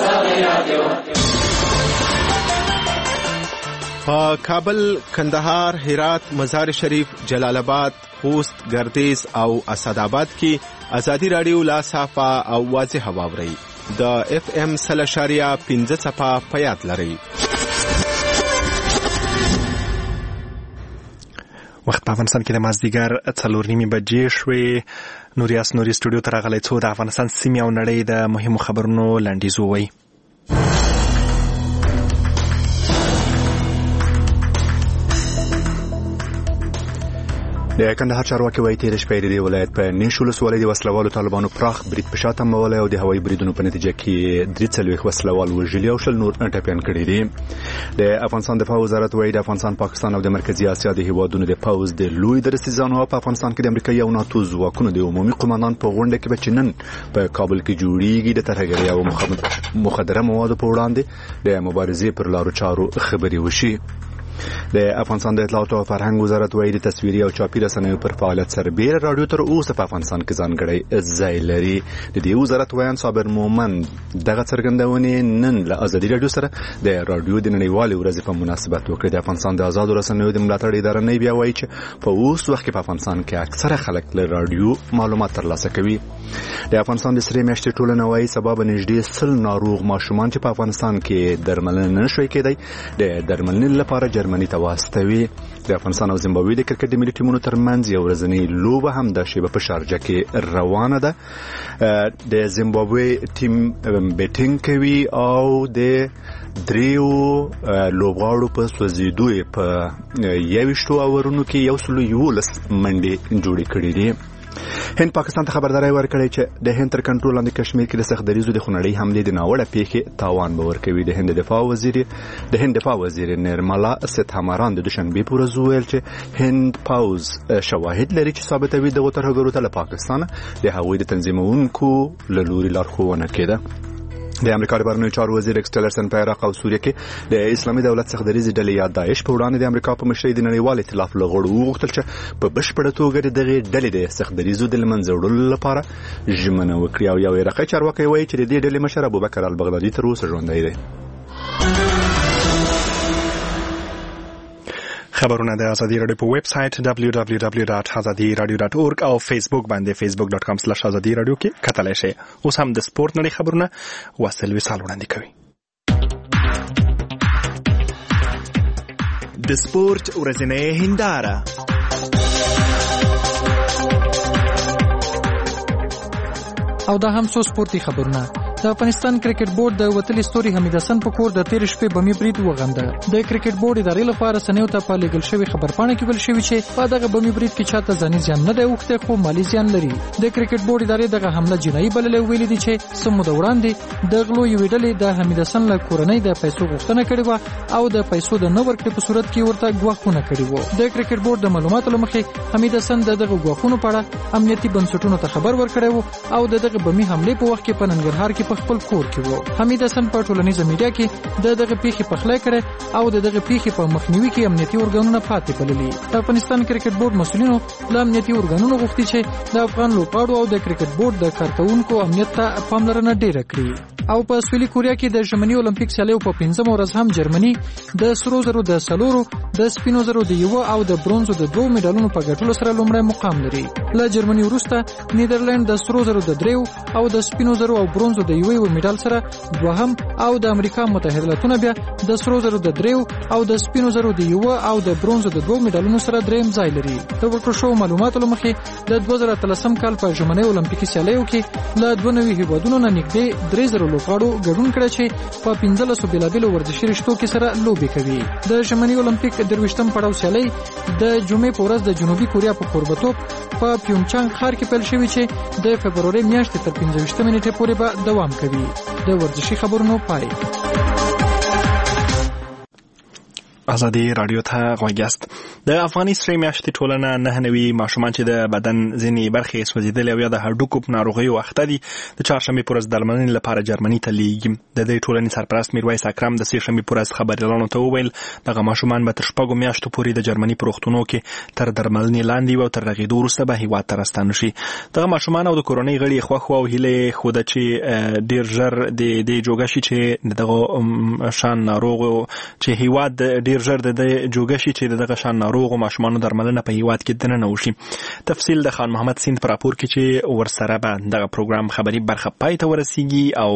په کابل، کندهار، هرات، مزار شریف، جلال آباد، خوست، گردیز او اسداباد کې ازادي رادیو لا صافه او واضح واوري. د FM 0.5 صفه په یاد لري. وخت په افغانستان کې د مازدیګر 4:30 بجې شوې. نوریاس نوري سټوډیو ته راغلی څو د افغانستان سیمې او نړۍ د مهمو خبرونو لنډیز ووایي. د کندهار چارواکي وایي تېر شپه د ولایت په نیش ولسوالۍ د وسلوالو طالبانو پراخ برید په شا تمولی او د هوایي بریدونو په نتیجه کې 43 وسلوال وژلي او 20 نور ټپیان کړي دي. د افغانستان دفاع وزارت وایي د افغانستان، پاکستان او د مرکزي اسیا د هیوادونو د پوځ د لوی درستیزانو په افغانستان کې د امریکایي او ناتو ځواکونو د عمومي قوماندان په غونډه کې چې نن په کابل کې جوړیږي د ترهګرۍ او مخدره موادو په وړاندې د مبارزې پر لارو چارو خبرې وشي. د افغانستان د اطلاعات او فرهنګ وزارت وایي د تصویري او چاپي رسنیو پر فعالیت سربېره رادیو تر اوسه په افغانستان کې ځانګړی ځای لري. د دې وزارت وایي صابر مومن دغه څرګندونې نن له ازادي رادیو سره د رادیو د نړیوالې ورځې په مناسبت وکړه. د افغانستان د آزادو رسنیو د ملاتړ اداره نه بیا وایي چې په اوس وخت کې په افغانستان کې اکثره خلک له رادیو معلومات ترلاسه کوي. د افغانستان د سرې میاشتې ټولنه وایي سبا به نږدې 100 ناروغ ماشومان چې په افغانستان کې درملنه نشوي کېدی د درملنې لپاره جرمني ته واستوي. د افغانستان او زیمبابوې د کرکټ د ملي ټیمونو ترمنځ یو ورځنۍ لوبه هم د شیبه په شارجه کې روانه ده. د زیمبابوې ټیم بیټینګ کوي او د دریو لوبغاړو په سوځېدو په 21 اورونو کې 111 منډې جوړې کړې دي. هند پاکستان ته خبرداري ورکړې چې د هند تر کنټرول لاندې کشمیر کې د سخت دریزو د خونړۍ حملې د ناوړه پیښې تاوان به ورکوي. د هند دفاع وزیر نرملا سیتاماران د دوشنبه په ورځ وویل چې هند پوز شواهد لري چې ثابتوي دغه ترهګرو ته له پاکستان د هغوی د تنظیمونکو له لوري لارښوونه کېده. د امریکا د بهرنیو چارو وزیر ایکس ټیلرسن په عراق او سوریه کې د اسلامي دولت څخه دریزې ډلې یا داعش په وړاندې د امریکا په مشرۍ د نړیوال ائتلاف له غړو وغوښتل چې په بشپړه توګه دغه ډلې د څخه دریزو د لمنځه وړلو لپاره ژمنه وکړي. او یو عراقي چارواکي وایي چې د دې ډلې مشر ابوبکر البغدادي تر اوسه ژوندی دی. خبرونه د ازادي رادیو په ویب سټ www.azadiradio.org او فیسبوک باندې facebook.com/azadi radio کې کتلای شئ. اوس هم د سپورت نړۍ خبرونه واصل وصال وړاندې کوي. د سپورت ورځنۍ هنداره. او دا هم څو سپورتي خبرونه. د افغانستان کرکټ بورډ د وتلي ستوري حمید حسن په کور د 13 شپې بمي برید وغنده. د کرکټ بورډ ادارې لپاره سنیو ته په لیګل شوی خبرپاڼه کې ویل شوی چې په دغه بمي برید کې چاته ځاني زیان نه دی اوخته خو مالی زیان لري. د کرکټ بورډ ادارې دغه حمله جنایي بللې ویلي دي چې سمو د وړاندې د غلو یو ډلې د حمید حسن له کورنۍ د پیسو غوښتنه کړې و او د پیسو د نو ورکړې په صورت کې ورته ګواښونه کړي وو. د کرکټ بورډ د معلوماتو لمخې حمید حسن دغه ګواښونو په اړه امنیتي بنسټونو ته خبر ورکړی وو او دغه بمي حمله په وخت کې په ننګرهار کې په خپل کور کې حمید حسن په ټولنیزه میډیا کې دغه پیښې پخلی کړي او دغه پیښې په مخنیوي کې امنیتي ارګانونه پاتې بللي. د افغانستان کرکټ بورډ مسؤلینو له امنیتي ارګانونو غوښتي چې د افغان لوبغاړو او د کرکټ بورډ د کارکونکو امنیت ته پاملرنه ډیره کړي. او په سویلي کوریا کې د ژمني اولمپیک سیالیو په 5مه ورځ هم جرمني د سرو زرو د سلورو د سپینو زرو د یو او د برونزو د 2 میډالونو په ګټلو سره لومړی مقام لري. له جرمني وروسته نیدرلند د سرو زرو د 3 او د سپینو زرو او برونزو د یوه میډال سره دوهم او د امریکا متحده ایالاتونه بیا د سرو زرو د 3 او د سپینو زرو د 1 او د برونز د 2 میډالونو سره دریم ځای لري. د ورکړل شوو معلوماتو لمخې د 2013 کال په ژمنۍ اولمپیکي سیالیو کې له 92 هیوادونو نه نږدې 3000 لوبغاړو ګډون کړی چې په 15 بیلابېلو ورزشي رشتو کې سره لوبې کوي. د ژمنۍ اولمپیک 23م پړاو سیالي د جمعې په ورځ د جنوبي کوریا په کوربتوب په پیونګچانګ ښار کې پیل شوی چې د فبروري میاشتې تر 15 نیټې پورې به دوام کوي. د ورزشي خبرونو پای. ازادي رادیو ته غوږیاست. د افغاني سرې میاشتې ټولنه 9 نوي ماشومان چې د بدن ځینې برخې سوځېدلې او یا د هډوکو په ناروغیو اخته دي د چهارشنبې په ورځ درملنې لپاره جرمني ته لیږي. د دې ټولنې سرپرست میرویس اکرم د سهشنبې په ورځ خبریالانو ته وویل دغه ماشومان به تر 6 میاشتو پورې د جرمني په روغتونونو کې تر درملنې لاندې او تر رغېدو وروسته به هیواد ته راستانه شي. دغه ماشومان او د کورنۍ غړي خوښ او هیله خوده چې ډیر ژر د جوګه شي چې دغه شان ناروغ چې هیواد ډیر ژر د جوګه شي چې دغه شان ناروغ ماشومان درملنه په هیواد کې دننه وشي. تفصیل د خان محمد سیند پر راپور کې چې ورسره به دغه پروګرام خبري برخه پای ته ورسیږي او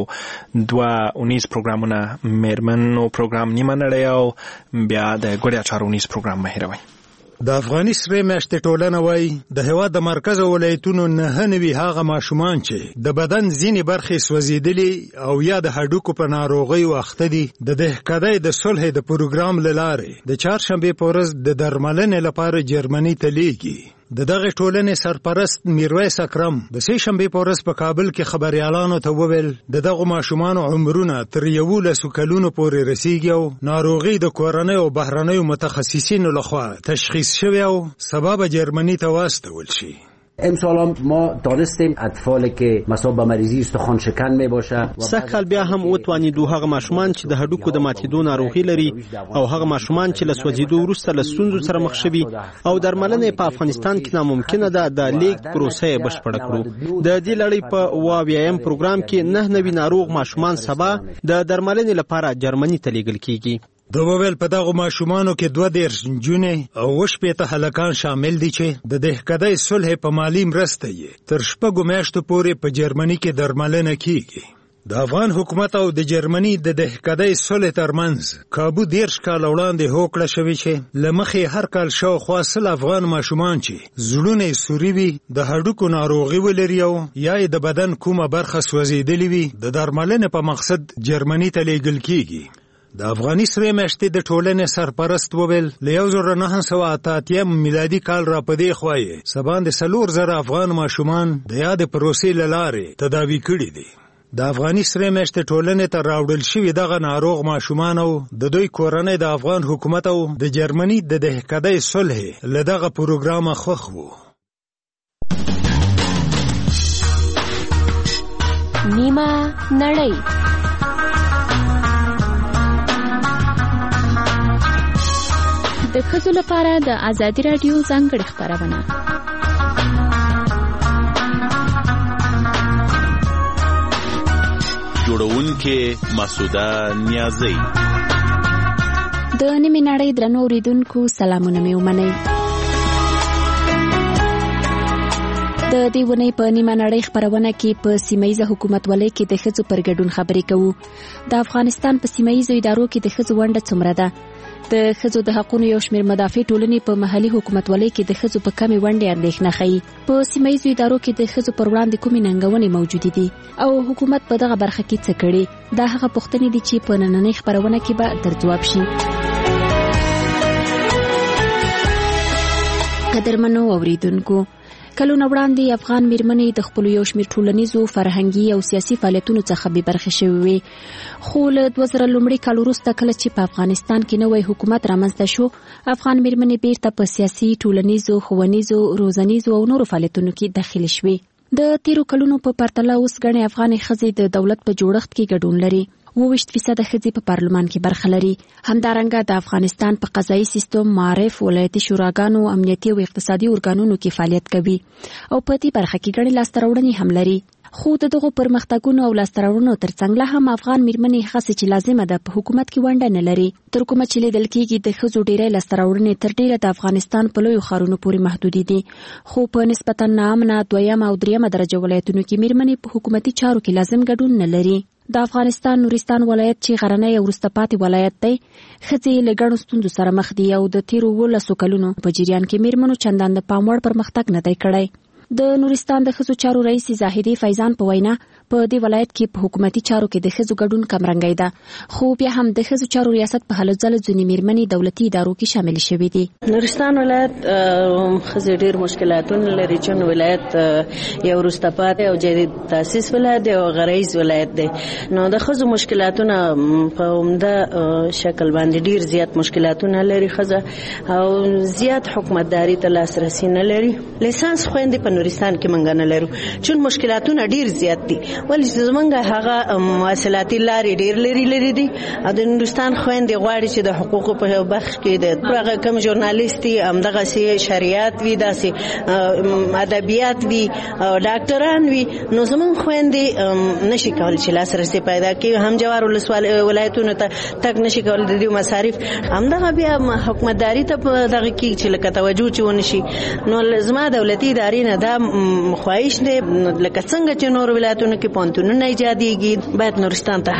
2 پروګرامونه مېرمنو پروګرام نیمه نړۍ او بیا د ګډیا چارو 19 پروګرام مهیروي. د افغاني سرې میاشتې ټولنه وایي د هېواد د مرکز او ولایتونو 9 نوي هغه ماشومان چې د بدن ځینې برخې سوځېدلي او یا د هډوکو په ناروغیو اخته دي د دهقدۍ د صلح د پروګرام له لارې د چهارشنبې په ورځ د درملنې لپاره جرمني ته لیږي. دغه ټولنې سرپرست میرویس اکرم د سهشنبې په ورځ په کابل کې خبريالانو ته وویل دغه ماشومان عمرونه تر 11 کلونو پورې رسیږي او ناروغي د کورنۍ او بهرنیو متخصصینو لخوا تشخیص شوی او سبب جرمنی ته واستول شي. امسال ما دانستیم اطفالی که مصاب به مریضی استخوان شکن می باشه سږ بیا هم وتوانیدو هغه ماشومان چې د هډوکو د ماتېدو ناروغي لري او هغه ماشومان چې له سوځېدو وروسته له ستونزو سره مخ شوي او درملنه په افغانستان کې ناممکنه ده د لیږد پروسه بشپړه کړو. د دې لړۍ په 20 پروګرام کې 9 نوي ناروغ ماشومان سبا د درملنې لپاره جرمني ته لیږل کیږي. د موبایل په دغه ماشومانو کې 2 جونې او 8 هلکان شامل دي چې د دهقدۍ صلح په مالی مرسته یې تر 6 میاشتو پورې په جرمني کې درملنه کیږي. د افغان حکومت او د جرمني د دهقدۍ صلح ترمنځ کابو 10 کال وړاندې هوکړه شوې چې لمخې هر کال شاوخوا 100 افغان ماشومان چې زړونه سوري وي د هډوکو ناروغي ولري او یا د بدن کومه برخه سوځېدلې وي د درملنې په مقصد جرمني ته لیږل کیږي. د افغاني سرې میاشتې د ټولنې سرپرست وویل له 1988 میلادي کال را پدې خوایي سبا د 4000 افغان ماشومان د یاد پروسې لاره تداوی کړي دي. د افغاني سرې میاشتې ټولنې ته راوړل شوی دغه ناروغ ماشومان او د دوی کورنۍ د افغان حکومت او د جرمني د دهقدۍ صلح له دغه پروګرام خوښ وو. نیمه نړۍ د ښځو لپاره د ازادي رادیو ځانګړې خپرونه. جوړونکې مسعوده نیازی. د نیمې نړۍ درنو اوریدونکو سلامونه مې ومنئ. د دې ونې په نیمه نړۍ خپرونه کې په سیمه‌ییزه حکومتولۍ کې د ښځو پر ګډون خبرې کوو. د افغانستان په سیمه‌ییزو ادارو کې د ښځو ونډه څومره ده؟ د ښځو د حقوقو یو شمېر مدافع ټولنې په محلي حکومتولۍ کې د ښځو په کمې ونډې اندېښنه ښیي. په سیمه‌ییزو ادارو کې د ښځو پر وړاندې کومې ننګونې موجودې دي او حکومت په دغه برخه کې څه کړي؟ دا هغه پوښتنې دي چې په نننۍ خپرونه کې به در ځواب شي. قدرمنو اوریدونکو، کلونه وړاندې افغان میرمنې د خپل یو شمېر ټولنیزو فرهنګي او سیاسي فعالیتونو څخه بې برخې شوې وې. خو له 2000 لومړي کال وروسته کله چې په افغانستان کې نوی حکومت رامنځته شو، افغان میرمنې بیرته په سیاسي، ټولنیزو، ښوونیزو، روزنیزو او نورو فعالیتونو کې داخلي شوې. د تیرو کلونو په پرتله اوس ګڼې افغانې ښځې د دولت په جوړښت کې ګډون لري. 28% ښځې په پارلمان کې برخه لري. همدارنګه د افغانستان په قضایي سیستم، معارف، ولایتي شوراګانو، امنیتي او اقتصادي ارګانونو کې فعالیت کوي او په دې برخه کې ګڼې لاسته راوړنې هم لري. خو دغه پرمختګونو او لاستهراوړنو ترڅنګ لا هم افغان میرمنې هغه چې لازمه ده په حکومت کې ونډه نه لري. تر کومه چې لیدل کېږي د ښځو ډېری لاستهراوړنې تر ډېره د افغانستان په لویو ښارونو پورې محدودې دي، خو په نسبتا ناامنه 2م او 3م درجه ولایتونو کې میرمنې په حکومتي چارو کې لازم ګډون نه لري. د افغانستان نورستان ولایت چې غرنی او وروسته پاتې ولایت دی، ښځې له ګڼو ستونزو سره مخ دي او د تیرو 18 کلونو په جریان کې میرمنو چندان د پام وړ پرمختګ نه دی کړی. د نورستان د ښځو چارو رئیس زاهدي فیضان په وینا په دې ولایت کې په حکومتي چارو کې د ښځو ګډون کمرنګی ده، خو بیا هم د ښځو چارو ریاست په هلو ځلو ځینې میرمنې دولتي ادارو کې شامل شوې دي. نورستان ولایت ښځې ډېر مشکلاتونه لري. چون ولایت یو وروسته پاتې او جدید تاسیس ولایت دی او غریز ولایت دی، نو د ښځو مشکلاتونه په عمده شکل باندې ډېر زیات مشکلاتونه لري ښځه، او زیات حکومتداري ته لاسرسی نه لري. لیسانس خویندې په نورستان کې منګه نه لرو، چون مشکلاتونه ډیر زیات دي، ولې چې زمونږ هغه مواصلاتي لارې ډیر لري دي. د نورستان خویندې غواړي چې د حقوقو په برخه کې د هغه کم ژورنالیست همدغه سي شریعت وي، داسې ادبیات وي او ډاکټران وي، نو زمونږ خویندې نشي کولای چې لاسرسي پیدا کړي. هم جوار ولایتونو ته تک نشي کولای د دې مصارف همدغه بیا حکومتداري ته دغه کې چې لکه توجه چې ونشي. نو زما دولتي ادارې نه دا خواهش دی لکه څنګه چې نور ولایتونو کې پوهنتونونه ایجادېږي، باید نورستان ته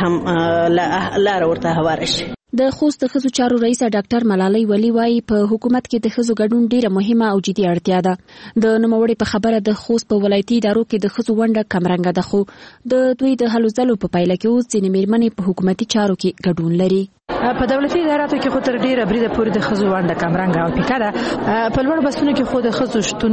هم لار ورته هواره شي. د خوست د ښځو چارو رئیس ډاکټر ملالۍ ولی وایي په حکومت کې د ښځو ګډون ډیره مهمه او جدي اړتیا ده. د نوموړي په خبره د خوست په ولایتي ادارو کې د ښځو ونډه کمرنګه ده، خو د دوی د هلو ځلو په پایله کې اوس ځینې میرمنې په حکومتي چارو کې ګډون لري. په دولتي اداراتو کې خو تر ډیره بریده پورې د ښځو ونډه کمرنګه او پیکه ده. په لوړ بستونو کې خو د ښځو شتون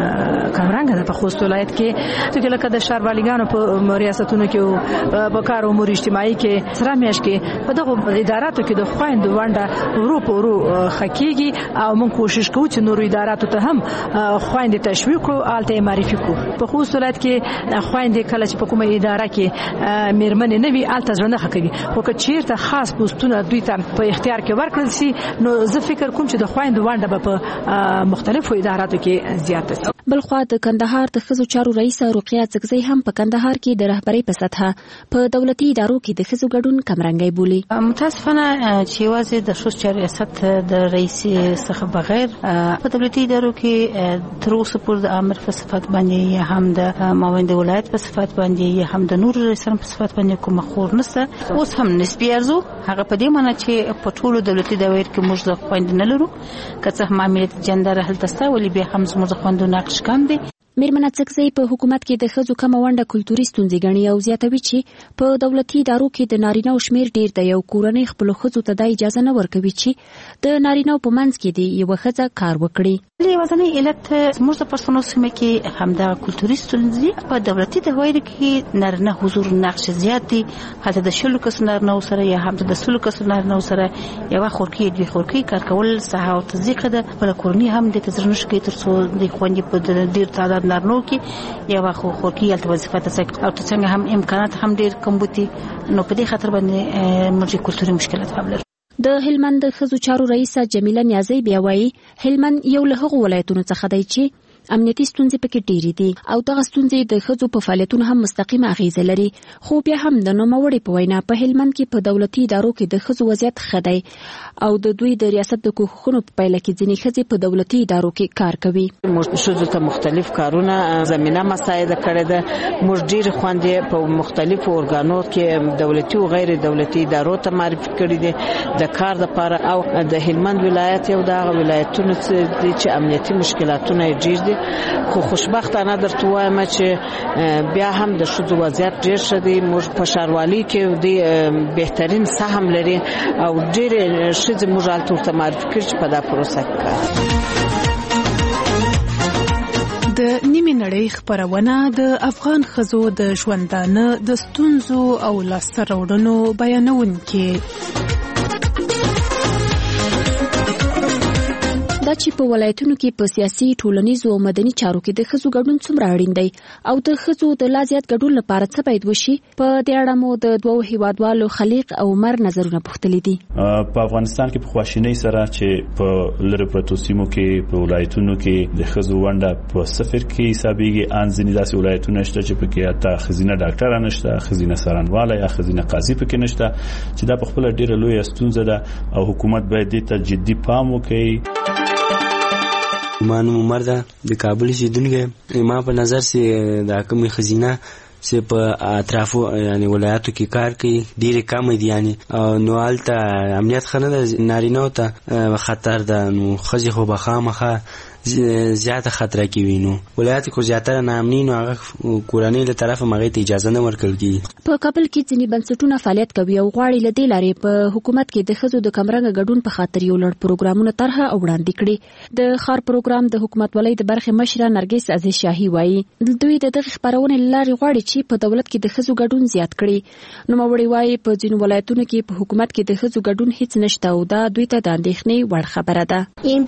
کمرنګه ده. په خوست ولایت کې لکه د ښاروالګانو په ریاستونو کې په کار امور اجتماعي کې سره میاشت کې په دغه اداراتو کې د خویندو ونډه ورو په ورو خکېږي، او موږ کوشش کوو چې نورو اداراتو ته هم خویندې تشویق کړو، الته معرفي کړو. په خوست ولایت کې خویندې کله چې په کومه اداره کې میرمنې نه وي الته ژوند کوي، خو که چیرته خاص پوسټونه دوی ته په اختیار کې ورکړل شي، نو زه فکر کوم چې د خویندو ونډه به په مختلفو اداراتو کې زیاته شي. بلخوا د کندهار د ښځو چارو رئیس رقیه څکزی هم په کندهار کې د رهبرۍ په سطحه په دولتي ادارو کې د ښځو ګډون کمرنګی بولي. متاسفانه چې یوازې د ښځو چارو ریاست د رئیس څخه بغیر په دولتي ادارو کې تر اوسه پورې د امر په صفت باندې یا هم د معاون د ولایت په صفت باندې یا هم د نور رئیسانو په صفت باندې کوم خور نشته. اوس هم نسبي ارزو هغه په دې معنی چې په ټولو دولتي دوایر کې موږ د خويند نه لرو، که څه هم عملیات جندر هلته ستا ولې به هم زموږ د خويندو نقش کم دي. میرمن څکزی په حکومت کې د ښځو کم ونډه کلتوري ستونزې ګڼي او زیاتوي چې په دولتي ادارو کې د نارینه‌و شمیر ډیر دی او کورنۍ خپل ښځو ته د اجازه نه ورکوي چې د نارینه‌و په منځ کې دی یو ښځه کار وکړي. یوازینی علت زموږ د پښتنو سیمه کې همدا کلتوري ستونزې. په دولتي دوایر کې نارینه حضور نقش زیات دی، حتی د شلو کسو نارینه‌و سره یا هم د سلو کسو نارینه‌و سره یو خورکی دوی خورکی کار کول صحه او تزیق ده. په کورنۍ هم د تزرنش کې تر څو د خوندې په ډیر تعداد نارینه‌و کې یو خورکی الته وظیفه ته او څنګه هم امکانات هم ډیر کم بوتي، نو په دې خاطر باندې موږ کلتوري مشکلات هم لرو. د هلمند د ښځو چارو رئیسه جمیله نیازی بیا وایي هلمند یو له هغو ولایتونو څخه دی چې امنیتي ستونزې پکې ډېرې دي او دغه ستونزې د ښځو په فعالیتونو هم مستقیمه اغیزه لري. خو بیا هم د نوموړي په وینا په هلمند کې په دولتي ادارو کې د ښځو وضعیت ښه دی او د دوی د ریاست د کوښښونو په پایله کې ځینې ښځې په دولتي ادارو کې کار کوي. موږ ښځو ته مختلف کارونه زمينه مساعده کړې ده. موږ ډېر خوندې په مختلفو ارګانو کې دولتي او غیر دولتي ادارو ته معرفي کړې دي د کار لپاره. او د هلمند ولایت یو دغه ولایتونو چې امنیتي مشکلاتونه ډېر دي، خو خوشبختانه درته وایم چې بیا هم د ښځو وضعیت ډېر ښه دی. موږ په ښاروالۍ کې د بهترین سهم لري او ډېرې ښځې موږ هلته ورته معرفي کړي چې په دا پروسه کې کار. د نیمې نړۍ خپرونه د افغان ښځو د ژوندانه د ستونزو او لاسته راوړنو بیانونکې. د دا چې په ولایتونو کې په سیاسي ټولنیزو او مدني چارو کې د ښځو ګډون څومره اړین دی او د ښځو د لا زیات ګډون لپاره څه باید وشي په دې اړه مو د دوو هیوادوالو خلیق او عمر نظرونه پوښتلي دي. په افغانستان کې په خواشینۍ سره چې په لری پروتو سیمو کې په ولایتونو کې د ښځو ونډه په صفر کې حسابيږي. ان ځینې داسې ولایتونه شته چې پکې حتی ښځینه ډاکټر نشته، ښځینه څارنواله یا ښځینه قاضي پکې نشته چې دا په خپل ډیره لوی ستونزه ده او حکومت باید دې ته جدي پام وکړي. ما نوم عمر ده، د کابل اوسیدونکی. ما په نظر سي د کومې خزینه چې په اطرافو یعنی ولایتو کې کار کوي ډېر کم دي، یعنی نو هلته امنیت ښه نه ده، نارینه‌و ته خطر ده، نو ښځې خو به خامخا زیاته خطر کې وینو. ولایت کو زیاتره نامنی نو هغه کورنۍ له طرفه مغې ته اجازه نه ورکړل کیږي. په کابل کې ځینې بنسټونه فعالیت کوي او غواړي له دې لارې په حکومت کې د ښځو د کمرنګ ګډون په خاطر یو لړ پروګرامونه طرحه او وړاندې کړي. د خار پروګرام د حکومتولۍ د برخې مشره نرګس عزیز شاهي وایي دوی د دغه خبرونې لارې غواړي چې په دولت کې د ښځو ګډون زیات کړي. نو موري وایي په ځینو ولایتونو کې په حکومت کې د ښځو ګډون هیڅ نشته او دا دوی ته د اندېښنې وړ خبره ده. این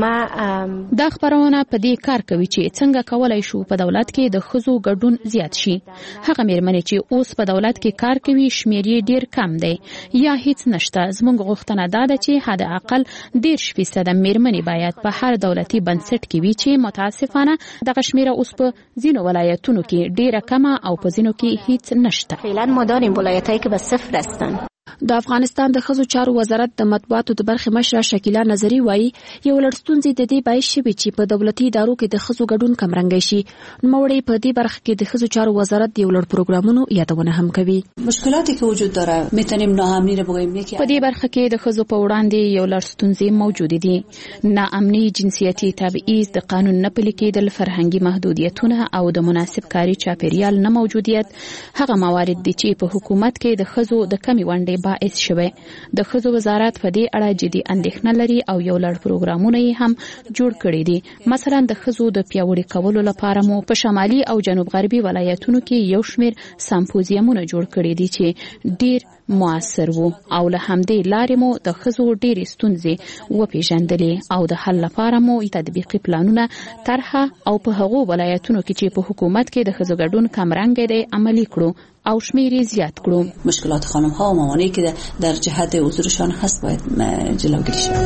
برنامه دا خبرونه په دې کار کوي چې څنګه کولای شو په دولت کې د ښځو ګډون زیات شي. هغه میرمنې چې اوس په دولت کې کار کوي شمیر یې ډیر کم دی یا هیڅ نشته. زموږ غوښتنه دا ده چې حد اقل 10% میرمنې باید په هر دولتي بنسټ کې وي چې متاسفانه دغه شمیره اوس په ځینو ولایتونو کې ډیره کمه او په ځینو کې هیڅ نشته. فعلا ما داریم ولایتایی که به صفر هستن. د افغانستان د ښځو چارو وزارت د مطبوعاتو د برخې مشره شکیلا نظری وایي یو لړ ستونزې د دې باعث شوي چې په دولتي ادارو کې د ښځو ګډون کمرنګی شي. نوموړی په دې برخه کې د ښځو چارو وزارت د یو لړ پروګرامونو یادونه هم کوي. مشکلاتی که وجود داره میتونیم ناامنی رو بگوییم که په دې برخه کې د ښځو په وړاندې یو لړ ستونزې موجود دي. ناامني، جنسیتي تبعیض، د قانون نه پلي کېدل، فرهنګي محدودیتونه او د مناسب کاري چاپیریال نه موجودیت هغه موارد دي چې په حکومت کې د ښځو د کمی ونډې باعث شوی. د ښځو وزارت په دې اړه جدي اندېښنه لري او یو لړ پروګرامونه یې هم جوړ کړي دي. مثلا د ښځو د پیاوړي کولو لپاره مو په شمالي او جنوب غربي ولایتونو کې یو شمیر سمپوزیمونه جوړ کړي دي چې ډیر موثر وو او له همدې لارې مو د ښځو ډېرې ستونزې وپېژندلې او د حل لپاره مو تطبیقي پلانونه طرحه او په هغو ولایتونو کې چې په حکومت کې د ښځو ګډون کمرنګی دی عملي کړو او شمیر زیات کړو. مشکلات خانم ها و موانعی که در جهت حضورشان هست باید جلوگیری شود.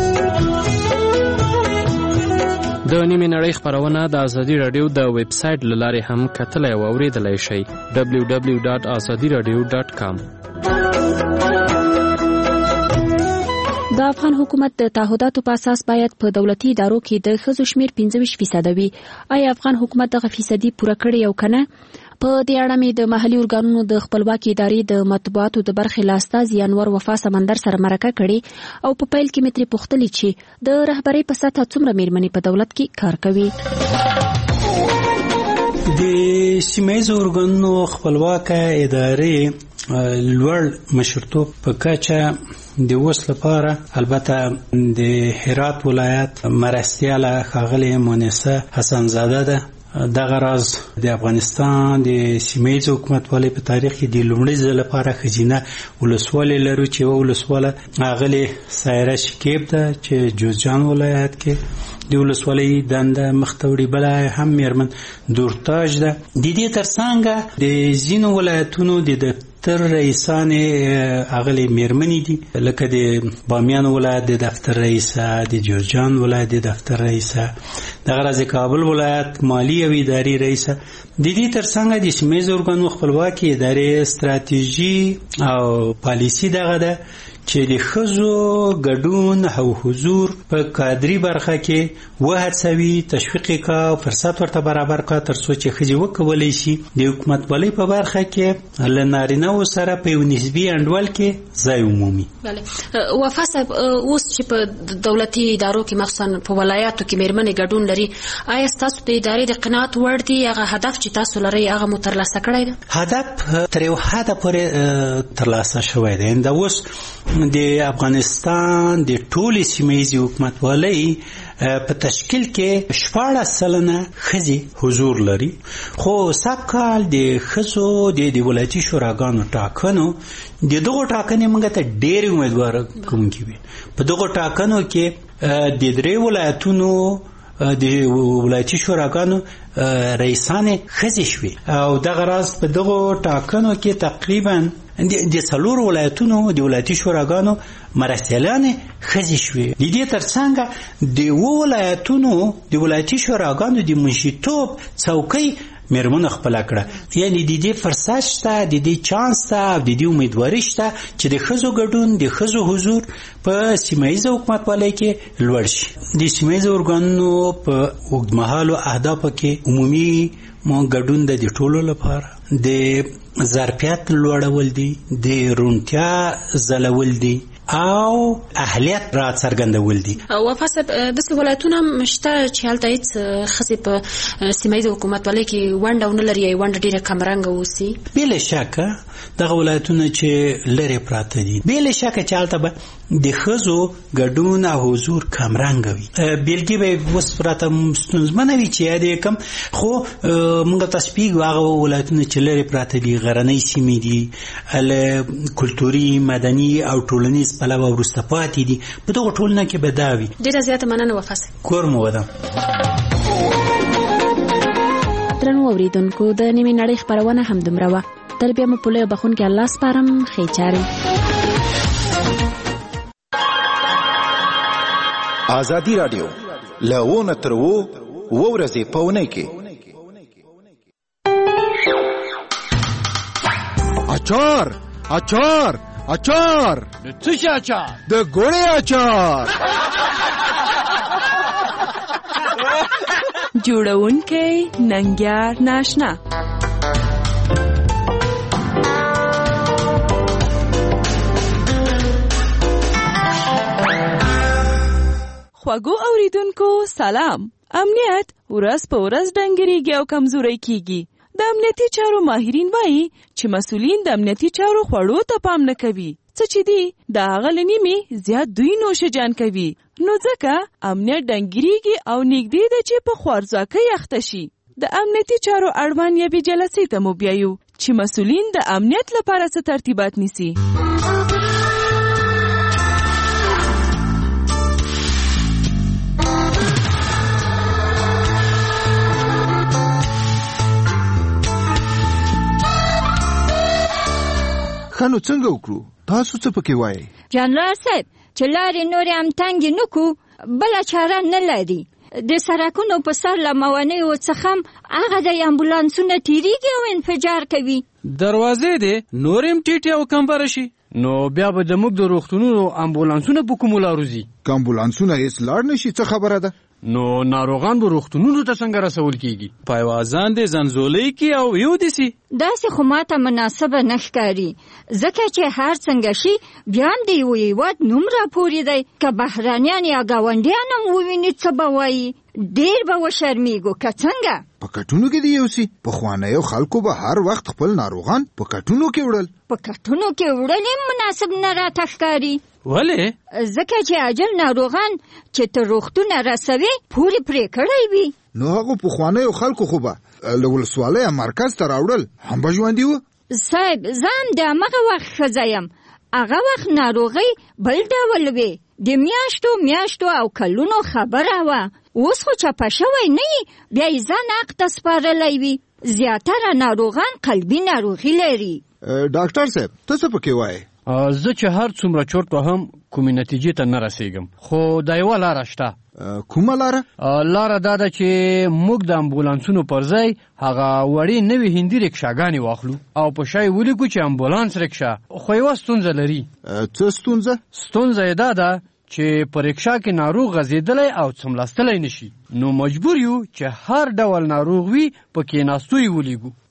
د نیمه نړۍ خبرونه د ازادي رادیو د ویب سټ لارې هم کتلای او اوریدلای شئ www.azadiradio.com. د افغان حکومت د تعهداتو په اساس باید په دولتي ادارو کې د ښځو شمیر 25% وي. آیا افغان حکومت دغه فیصدي پوره کړی او کنه؟ په دې اړه مې د محلي ارګانونو د خپلواکي ادارې د مطبوعاتو د برخې له استازي انور وفا سمندر سره مرکه کړې او په پیل کې مې ترې پوښتلې چې د رهبرۍ په سطحه څومره میرمنې په دولت کې کار کوي. د سیمه‌ییزو ارګانونو خپلواکه ادارې لوړ مشرتوب په کچه د اوس لپاره البته د هرات ولایت مرستیاله ښاغلې مونسه حسنزاده ده. دغه راز د افغانستان د سیمه‌ییز حکومتولۍ په تاریخ کې د لومړي ځل لپاره ښځینه ولسوالۍ لرو چې یوه ولسواله ښاغلې سایره شکیب ده چې جوزجان ولایت کې د ولسوالۍ دنده مخته وړي. بله هم میرمن دورتاج ده. د دې ترڅنګ د ځینو ولایتونو د دفتر رئیسانې هغلې میرمنې دي لکه د بامیان ولایت د دفتر رئیسه، د جوزجان ولایت د دفتر رئیسه، دغه راز کابل ولایت مالی او اداري رئیسه. د دې ترڅنګ د سیمه‌ییزو ارګانونو خپلواکي ادارې ستراتیژي او پالیسي دغه ده چې د ښځو ګډون او حضور په کادري برخه کې وهڅوي، تشویق کا او فرصت ورته برابر کا تر څو چې ښځې وکولای شي د حکومتولۍ په برخه کې له نارینه‌و سره په یو نسبي انډول کې ځای ومومي. بله وفا صاحب، اوس چې په دولتي ادارو کې مخصوصا په ولایاتو کې میرمنې ګډون لري، آیا ستاسو د ادارې د قناعت وړ دی هغه هدف چې تاسو لرئ هغه مو ترلاسه کړی دی؟ هدف تر یو حده پورې ترلاسه شوی دی. دا اوس د افغانستان د ټولې سیمه‌یزې حکومتولۍ په تشکیل کې 14% ښځې حضور لري، خو سږکال د ښځو د ولایتي شوراګانو ټاکنو د دغو ټاکنې موږ ته ډېرې امیدوار کوونکې وي. په دغو ټاکنو کې د 3 ولایتونو د ولایتي شوراګانو رئیسانې ښځې شوې او دغه راز په دغو ټاکنو کې تقریبا د 4 ولایتونو د ولایتي شوراګانو مرستیالانې ښځې شوې. د دې ترڅنګ د 2 ولایتونو د ولایتي شوراګانو د منشیتوب څوکۍ میرمنو خپل کړه. یعنی د دې فرصت شته، د دې چانس ته، د دې امیدواري شته چې د ښځو ګډون، د ښځو حضور په سیمه‌یزه حکومتولۍ کې لوړ شي. د سیمه‌یزه ارګانونو په اوږدمهالو اهدافو کې عمومي ګډون د ټولو لپاره د ظرفیت لوړول دي، د روڼتیا ځلول دي او اهلیت را څرګندول دي. وفاسب د ولایتونو مشته چې هلته هیڅ ښځې په سیمه‌یزه حکومتولۍ کې ونډه ونه لري، ونډه ډېره کمرنګه اوسي. بله شکه دغه ولایتونه چې لرې پراته دي، بله شکه چې هلته به د ښځو ګډون او حضور کمرنګه وي. بېلګې به اوس راته ستونزمنه وي چې یاد یې کم، خو موږ تاسو پیږو هغه ولایتونه چې لرې پراته دي، غرنۍ سیمې دي، کلتوري، مدني او ټولنیز پلوه وروسته پاتې دي. په دغو ټولنه کې به دا وي. ډېره زیاته مننه وفاس. کور مو ودان. درنو اوریدونکو، د نیمې نړۍ خپرونه همدومره وه. تر بیا مو په لویه بخښونکي الله سپارم. ښې چارې. ازادي راډیو له ونه تر وو ورځې په اونۍ کې اچار اچار اچار د څه شي اچار؟ د ګوړې اچار. جوړونکی ننګیار ناشنا. خوږو اوریدونکو سلام. امنیت ورځ په ورځ ډنګرېږي او کمزوری کیږي. د امنیتي چارو ماهرین وایي چې مسؤلین د امنیتي چارو خوړو ته پام نه کوي. څه چې دی د هغه له نیمې زیات دوی نوش جان کوي. نو ځکه امنیت ډنګرېږي او نږدې ده چې په خوارځواکۍ اخته شي. د امنیتي چارو اړوند یوې جلسې ته مو بیایو چې مسؤلین د امنیت لپاره څه ترتیبات نیسي. خانو څنګه وکړو؟ تاسو څه پکې وایي؟ جنرال صاحب چې لارې نورې هم تنګې نه کړو، بله چاره نه لري. د سړکونو په سر له موانعو څخه هغه د امبولانسونه تیریږي او انفجار کوي. دروازې دې نور هم ټیټې او کمبره شي، نو بیا به د موږ د روغتونونو امبولانسونه په کومو لارو ځي؟ که امبولانسونه هېڅ لاړ نشي څه خبره ده؟ نو ناروغان به روغتونونو ته څنګه رسول کیږي؟ په ایوازان دې زنځولۍ کې او یو دي سي. داسې خو ماته مناسبه نه ښکاري، ځکه چې هر څنګه شي بیا هم د یو هېواد نوم راپورې دی. که بهرانیان یا ګاونډیان هم وویني څه به وایي، ډېر به وشرمېږو. که څنګه په کټونو کې دی یوسي؟ پخوانیو خلکو به هر وخت خپل ناروغان په کټونو کې وړل. په کټونو کې وړل هم مناسب نه راته ښکاري. ولې؟ ځکه چې عاجل ناروغان چې تر روغتونه رسوي پورې پرې کړی وي. نو هغو پخوانیو خلکو خو به له ولسوالۍ مرکز ته راوړل، هم به ژوندي وو. صاحب زه هم د همغه وخت ښځه یم. هغه وخت ناروغۍ بل ډول وې، د میاشتو او کلونو خبره وه. اوس خو چپه شوی نه یي، بیا یې ځان حق ته سپارلی وي. زیاتره ناروغان قلبي ناروغي لري. ډاکټر صاحب ته څه پکې وایې؟ زه چې هر څومره چورت وهم کومې نتیجې ته نه رسېږم، خو دا یوه لاره شته. کومه لاره؟ لاره دا ده چې موږ د امبولانسونو پر ځای هغه وړې نوې هندي رکشاګانې واخلو او په شای ولیکو چې امبولانس رکشا. خو یوه ستونزه لري. څه ستونزه؟ ستونزه یې دا ده چې په رکشا کې ناروغ غځېدلی او څملاستلی نشي، نو مجبور یو چې هر ډول ناروغ وي په کېناستو یې ولیږو.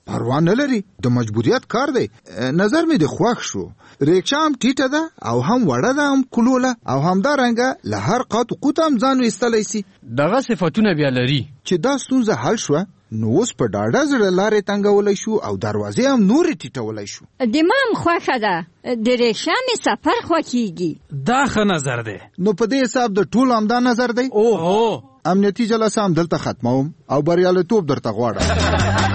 پروا نه لري د مجبوریت کار دی. نظر مې د خوښ شو. ریکشا هم ټیټه ده او هم وړه ده هم کلوله او همدارنګه له هر قات قوت هم ځان ویستلی سي. دغه صفتونه بیا لري چې دا ستونزه حل شوه نو اوس په ډاډه زړه لارې تنګولی شو او دروازې هم نورې ټیټولی شو. د ما هم خوښه ده د ریکشا مې سفر خوښیږي. دا ښه نظر دی. نو په دې حساب د ټولو همدا نظر دی. امنیتي جلسه هم دلته ختموم او بریالیتوب درته غواړم.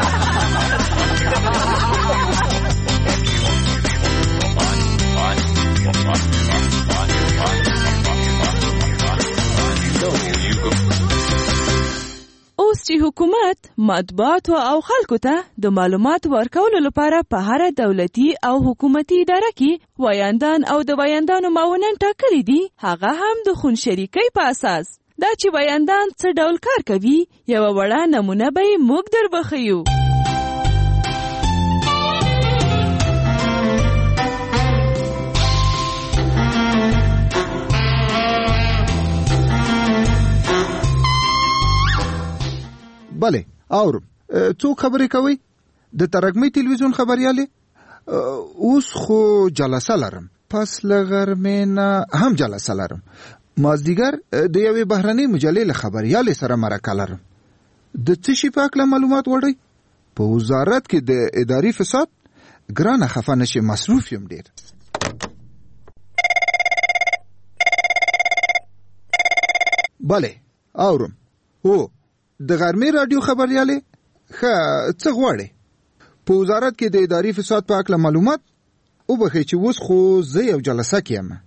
اوس چې حکومت مطبوعاتو او خلکو ته د معلومات ورکولو لپاره په هر دولتي او حکومتي اداره کې ویاندان او د ویاندانو معاونان ټاکلي دي، هغه هم د خون شریکۍ په اساس. دا چې ویاندان څه ډول کار کوي یوه وړه نمونه به یې موږ در بښیو. بله اورم. څوک خبرې کوي؟ د ترږمۍ تلویزیون خبریالې؟ اوس خو جلسه لرم، پس له غرمې نه هم جلسه لرم. مازدیګر د یوې بهرنۍ مجلې له خبریالې سره مرکه لرم. د څه شي په هکله معلومات غواړئ؟ په وزارت کې د اداري فساد. ګرانه خفه نشئ، مصروف یم ډېر. بله اورم. هو د غرمې راډیو خبریالې؟ ښه، څه غواړې؟ په وزارت کې د اداري فساد په هکله معلومات؟ وبښئ چې اوس خو زه یو جلسه کې یم.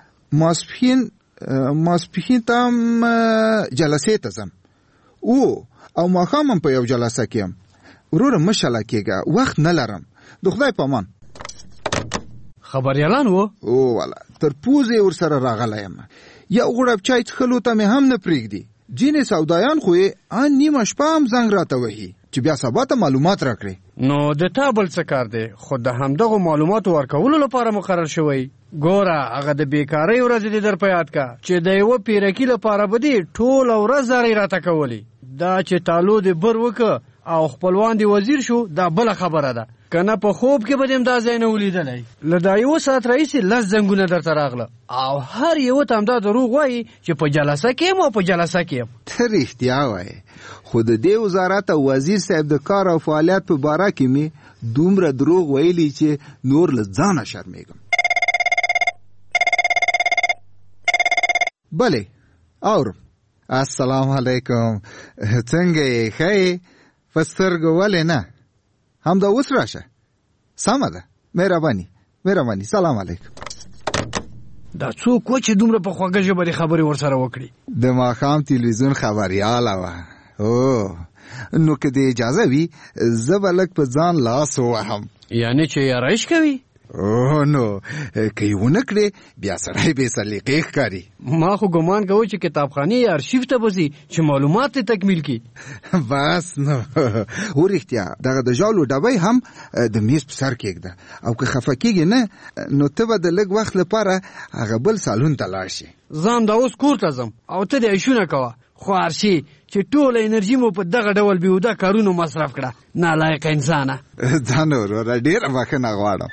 ماسپښین ته هم جلسې ته ځم. او ماښام هم په یو جلسه کې یم. وروره مه شله کېږه، وخت نه لرم. د خدای په امان. خبریالان وو؟ والا تر پوزې ورسره راغلی یم. یو غوړپ چای څښلو ته مې هم نه پرېږدي. جینې سودایان خو یې ان نیمه شپه هم زنګ راته وهي چې بیا سبا ته معلومات راکړي. نو د تا بل څه کار دی؟ خو د همدغو معلوماتو ورکولو لپاره مقرر شوی. ګوره هغه د بیکارۍ ورځې دې در په یاد کا چې د یوه پیرکي لپاره به دې ټوله ورځ زارۍ راته کولی. دا چې تالو دې بر وکړه او خپلوان دې وزیر شو، دا بله خبره ده. کنه په خوب کې به دې دا ځای نه ولیدلی. له دا یوه ساعت راهیسې 10 زنګونه درته راغله او هر یوه ته همدا دروغ وایي چې په جلسه کې یم او په جلسه کې یم. ته رښتیا وایې، خو د دې وزارت او وزیر صاحب د کار او فعالیت په باره کې مې دومره دروغ ویلي چې نور له ځانه شرمېږم. بله اورم. السلام علیکم. څنګه یې؟ ښه یې؟ په سترګو ولې نه؟ همدا اوس راشه. سمه ده. مهرباني. سلام علیکم. دا څوک و چې دومره په خوږه ژبه دې خبرې ورسره وکړي؟ د ماښام تلویزیون خبریاله وه. نو که دې اجازه وي زه به لږ په ځان لاس ووهم. یعنې چې یارایش کوي؟ نو که یې ونه کړې بیا سړی بې سلیقې ښکاري. ما خو ګمان کوو چې کتابخانې یا ارشیف ته به ځي چې معلومات یې تکمیل کړي. بس نو ورښتیا دغه د ژاولو ډبی هم د میز په سر کېږده او که خفه کېږي نه نو ته به د لږ وخت لپاره هغه بل سالون ته لاړ شي. ځان دا اوس کور ته ځم او ته دې عیشونه کوه. خو ارشي چې ټوله انرژي مو په دغه ډول بېهوده کارونو مصرف کړه. نالایقه انسانه. ځان وروره ډېره بښنه غواړم.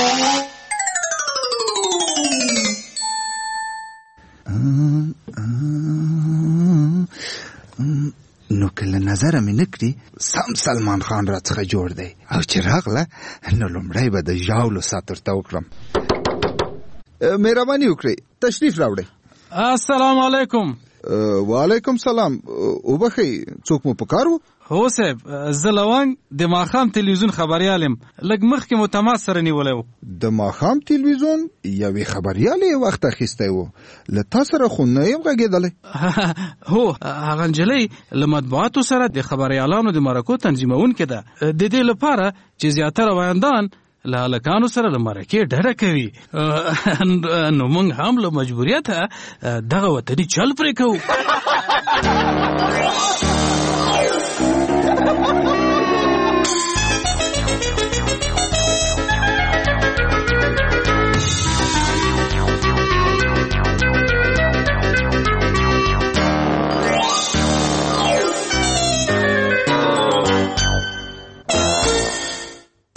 نو که له نظره مې نه کړي سم سلمان خان را څخه جوړ دی او چې راغله نو لومړی به د ژاولو سات ورته وکړم. مهرباني وکړئ تشریف راوړئ. السلام علیکم. وعلیکم سلام. وبښئ څوک مو په کار و؟ هو صاحب زه لونګ د ماښام تلویزیون خبریال یم. لږ مخکې مو تماس سره نیولی و. د ماښام تلویزیون یوې خبریالې یې وخت اخیستی و. له تا سره خو نه یم غږېدلی. هو هغه نجلۍ له مطبوعاتو سره د خبریالانو د مرکو تنظیمونکې ده. د دې لپاره چې زیاتره ویاندان له هلکانو سره له مرکې ډډه کوي. نو موږ هم له مجبوریته دغه وطني چل پرې کوو.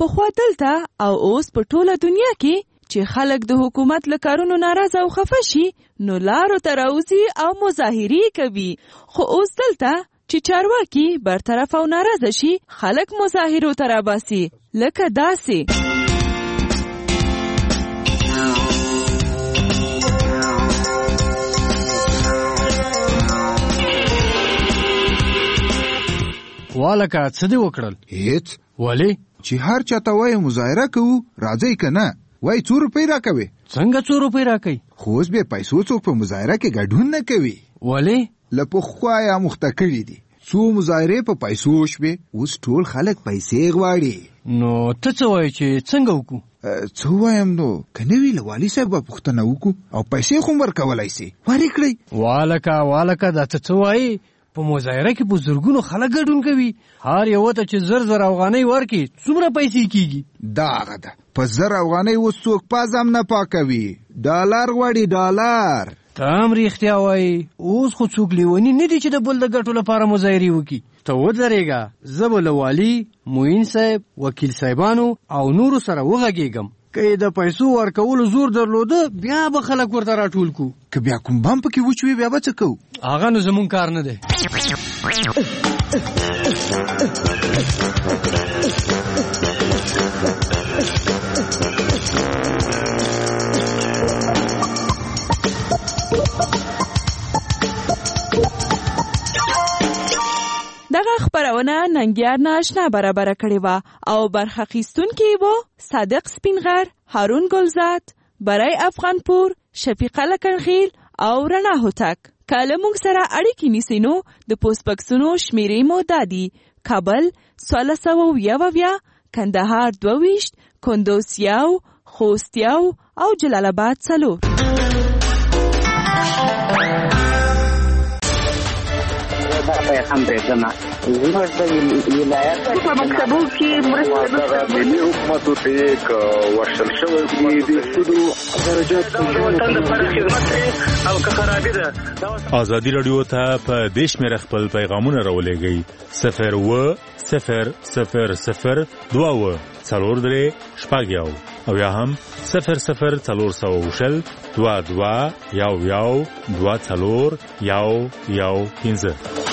پخوا دلته او اوس په ټوله دنیا کې چې خلک د حکومت له کارونو ناراضه او خفه شي نو لارو ته راوځي او مظاهرې کوي. خو اوس دلته چې چارواکي برطرف او ناراضه شي خلک مظاهرو ته راباسي لکه داسې. والکه څه دی وکړل؟ هیڅ. ولی؟ چې هر چاته وای مظاهره کوو راځي کنه وای 2 روپۍ راکوي. څنګه 2 روپۍ راکوي؟ خو اوس به پیسو څوک په مظاهره کې ګډون نه کوي. ولی؟ لپخوا یا مختکړي دي څو مظاهره په پیسو شوي اوس ټول خلک پیسې غواړي. نو ته څه وای چې څنګه وکړو؟ څه وایم نو کنه وی لوالي صاحب په پښتنه وکړو او پیسې خو ورکولای شي وری کړی. والکه دا څه وای؟ په مظاهره کې په زرګونو خلک ګډون کوي هر یو ته چې زر افغانۍ ورکي څومره پیسې کیږي؟ دا غده په زر افغانۍ اوس څوک پازم نه پاکوي ډالر غواړي ډالر. ته هم رښتیا وایي اوس خو څوک لیونی نه دي چې د بل د ګټو لپاره مظاهرې وکړي. ته ودرېږه زه به له والي معین صاحب وکیل صاحبانو او نورو سره وغږېږم که د پیسو ورکولو زور درلوده بیا به خلک ورته راټول کو. که بیا کوم بم پکې وچوي بیا به څه کوو؟ هغه نو زمونږ کار نه دی. دغه خبرونه ننګیار ناشنا برابر کړې وه او برخه اخیستونکي وو صادق سپینغر، هارون ګلزاد، برای افغانپور، شفیقه لکنخیل او رڼا هوتک. که له موږ سره اړیکې نیسئ نو د پوسټ بکسونو شمیرې مو دا دي: کابل 1322، کندهار 22، کندوز 1، خوست 1 او جلال آباد 4. پیغام دیدم زموږ د ولایت په مکتبو کې مرسته ملي حکومت ته یک ورشل شوی د سودو درجات وطن لپاره خدمت او که خرابې ده. ازادي رادیو ته په دیش مې خپل پیغامونه راولېږئ 02000 4 شپږ او یا هم 00400 22 11 24 15.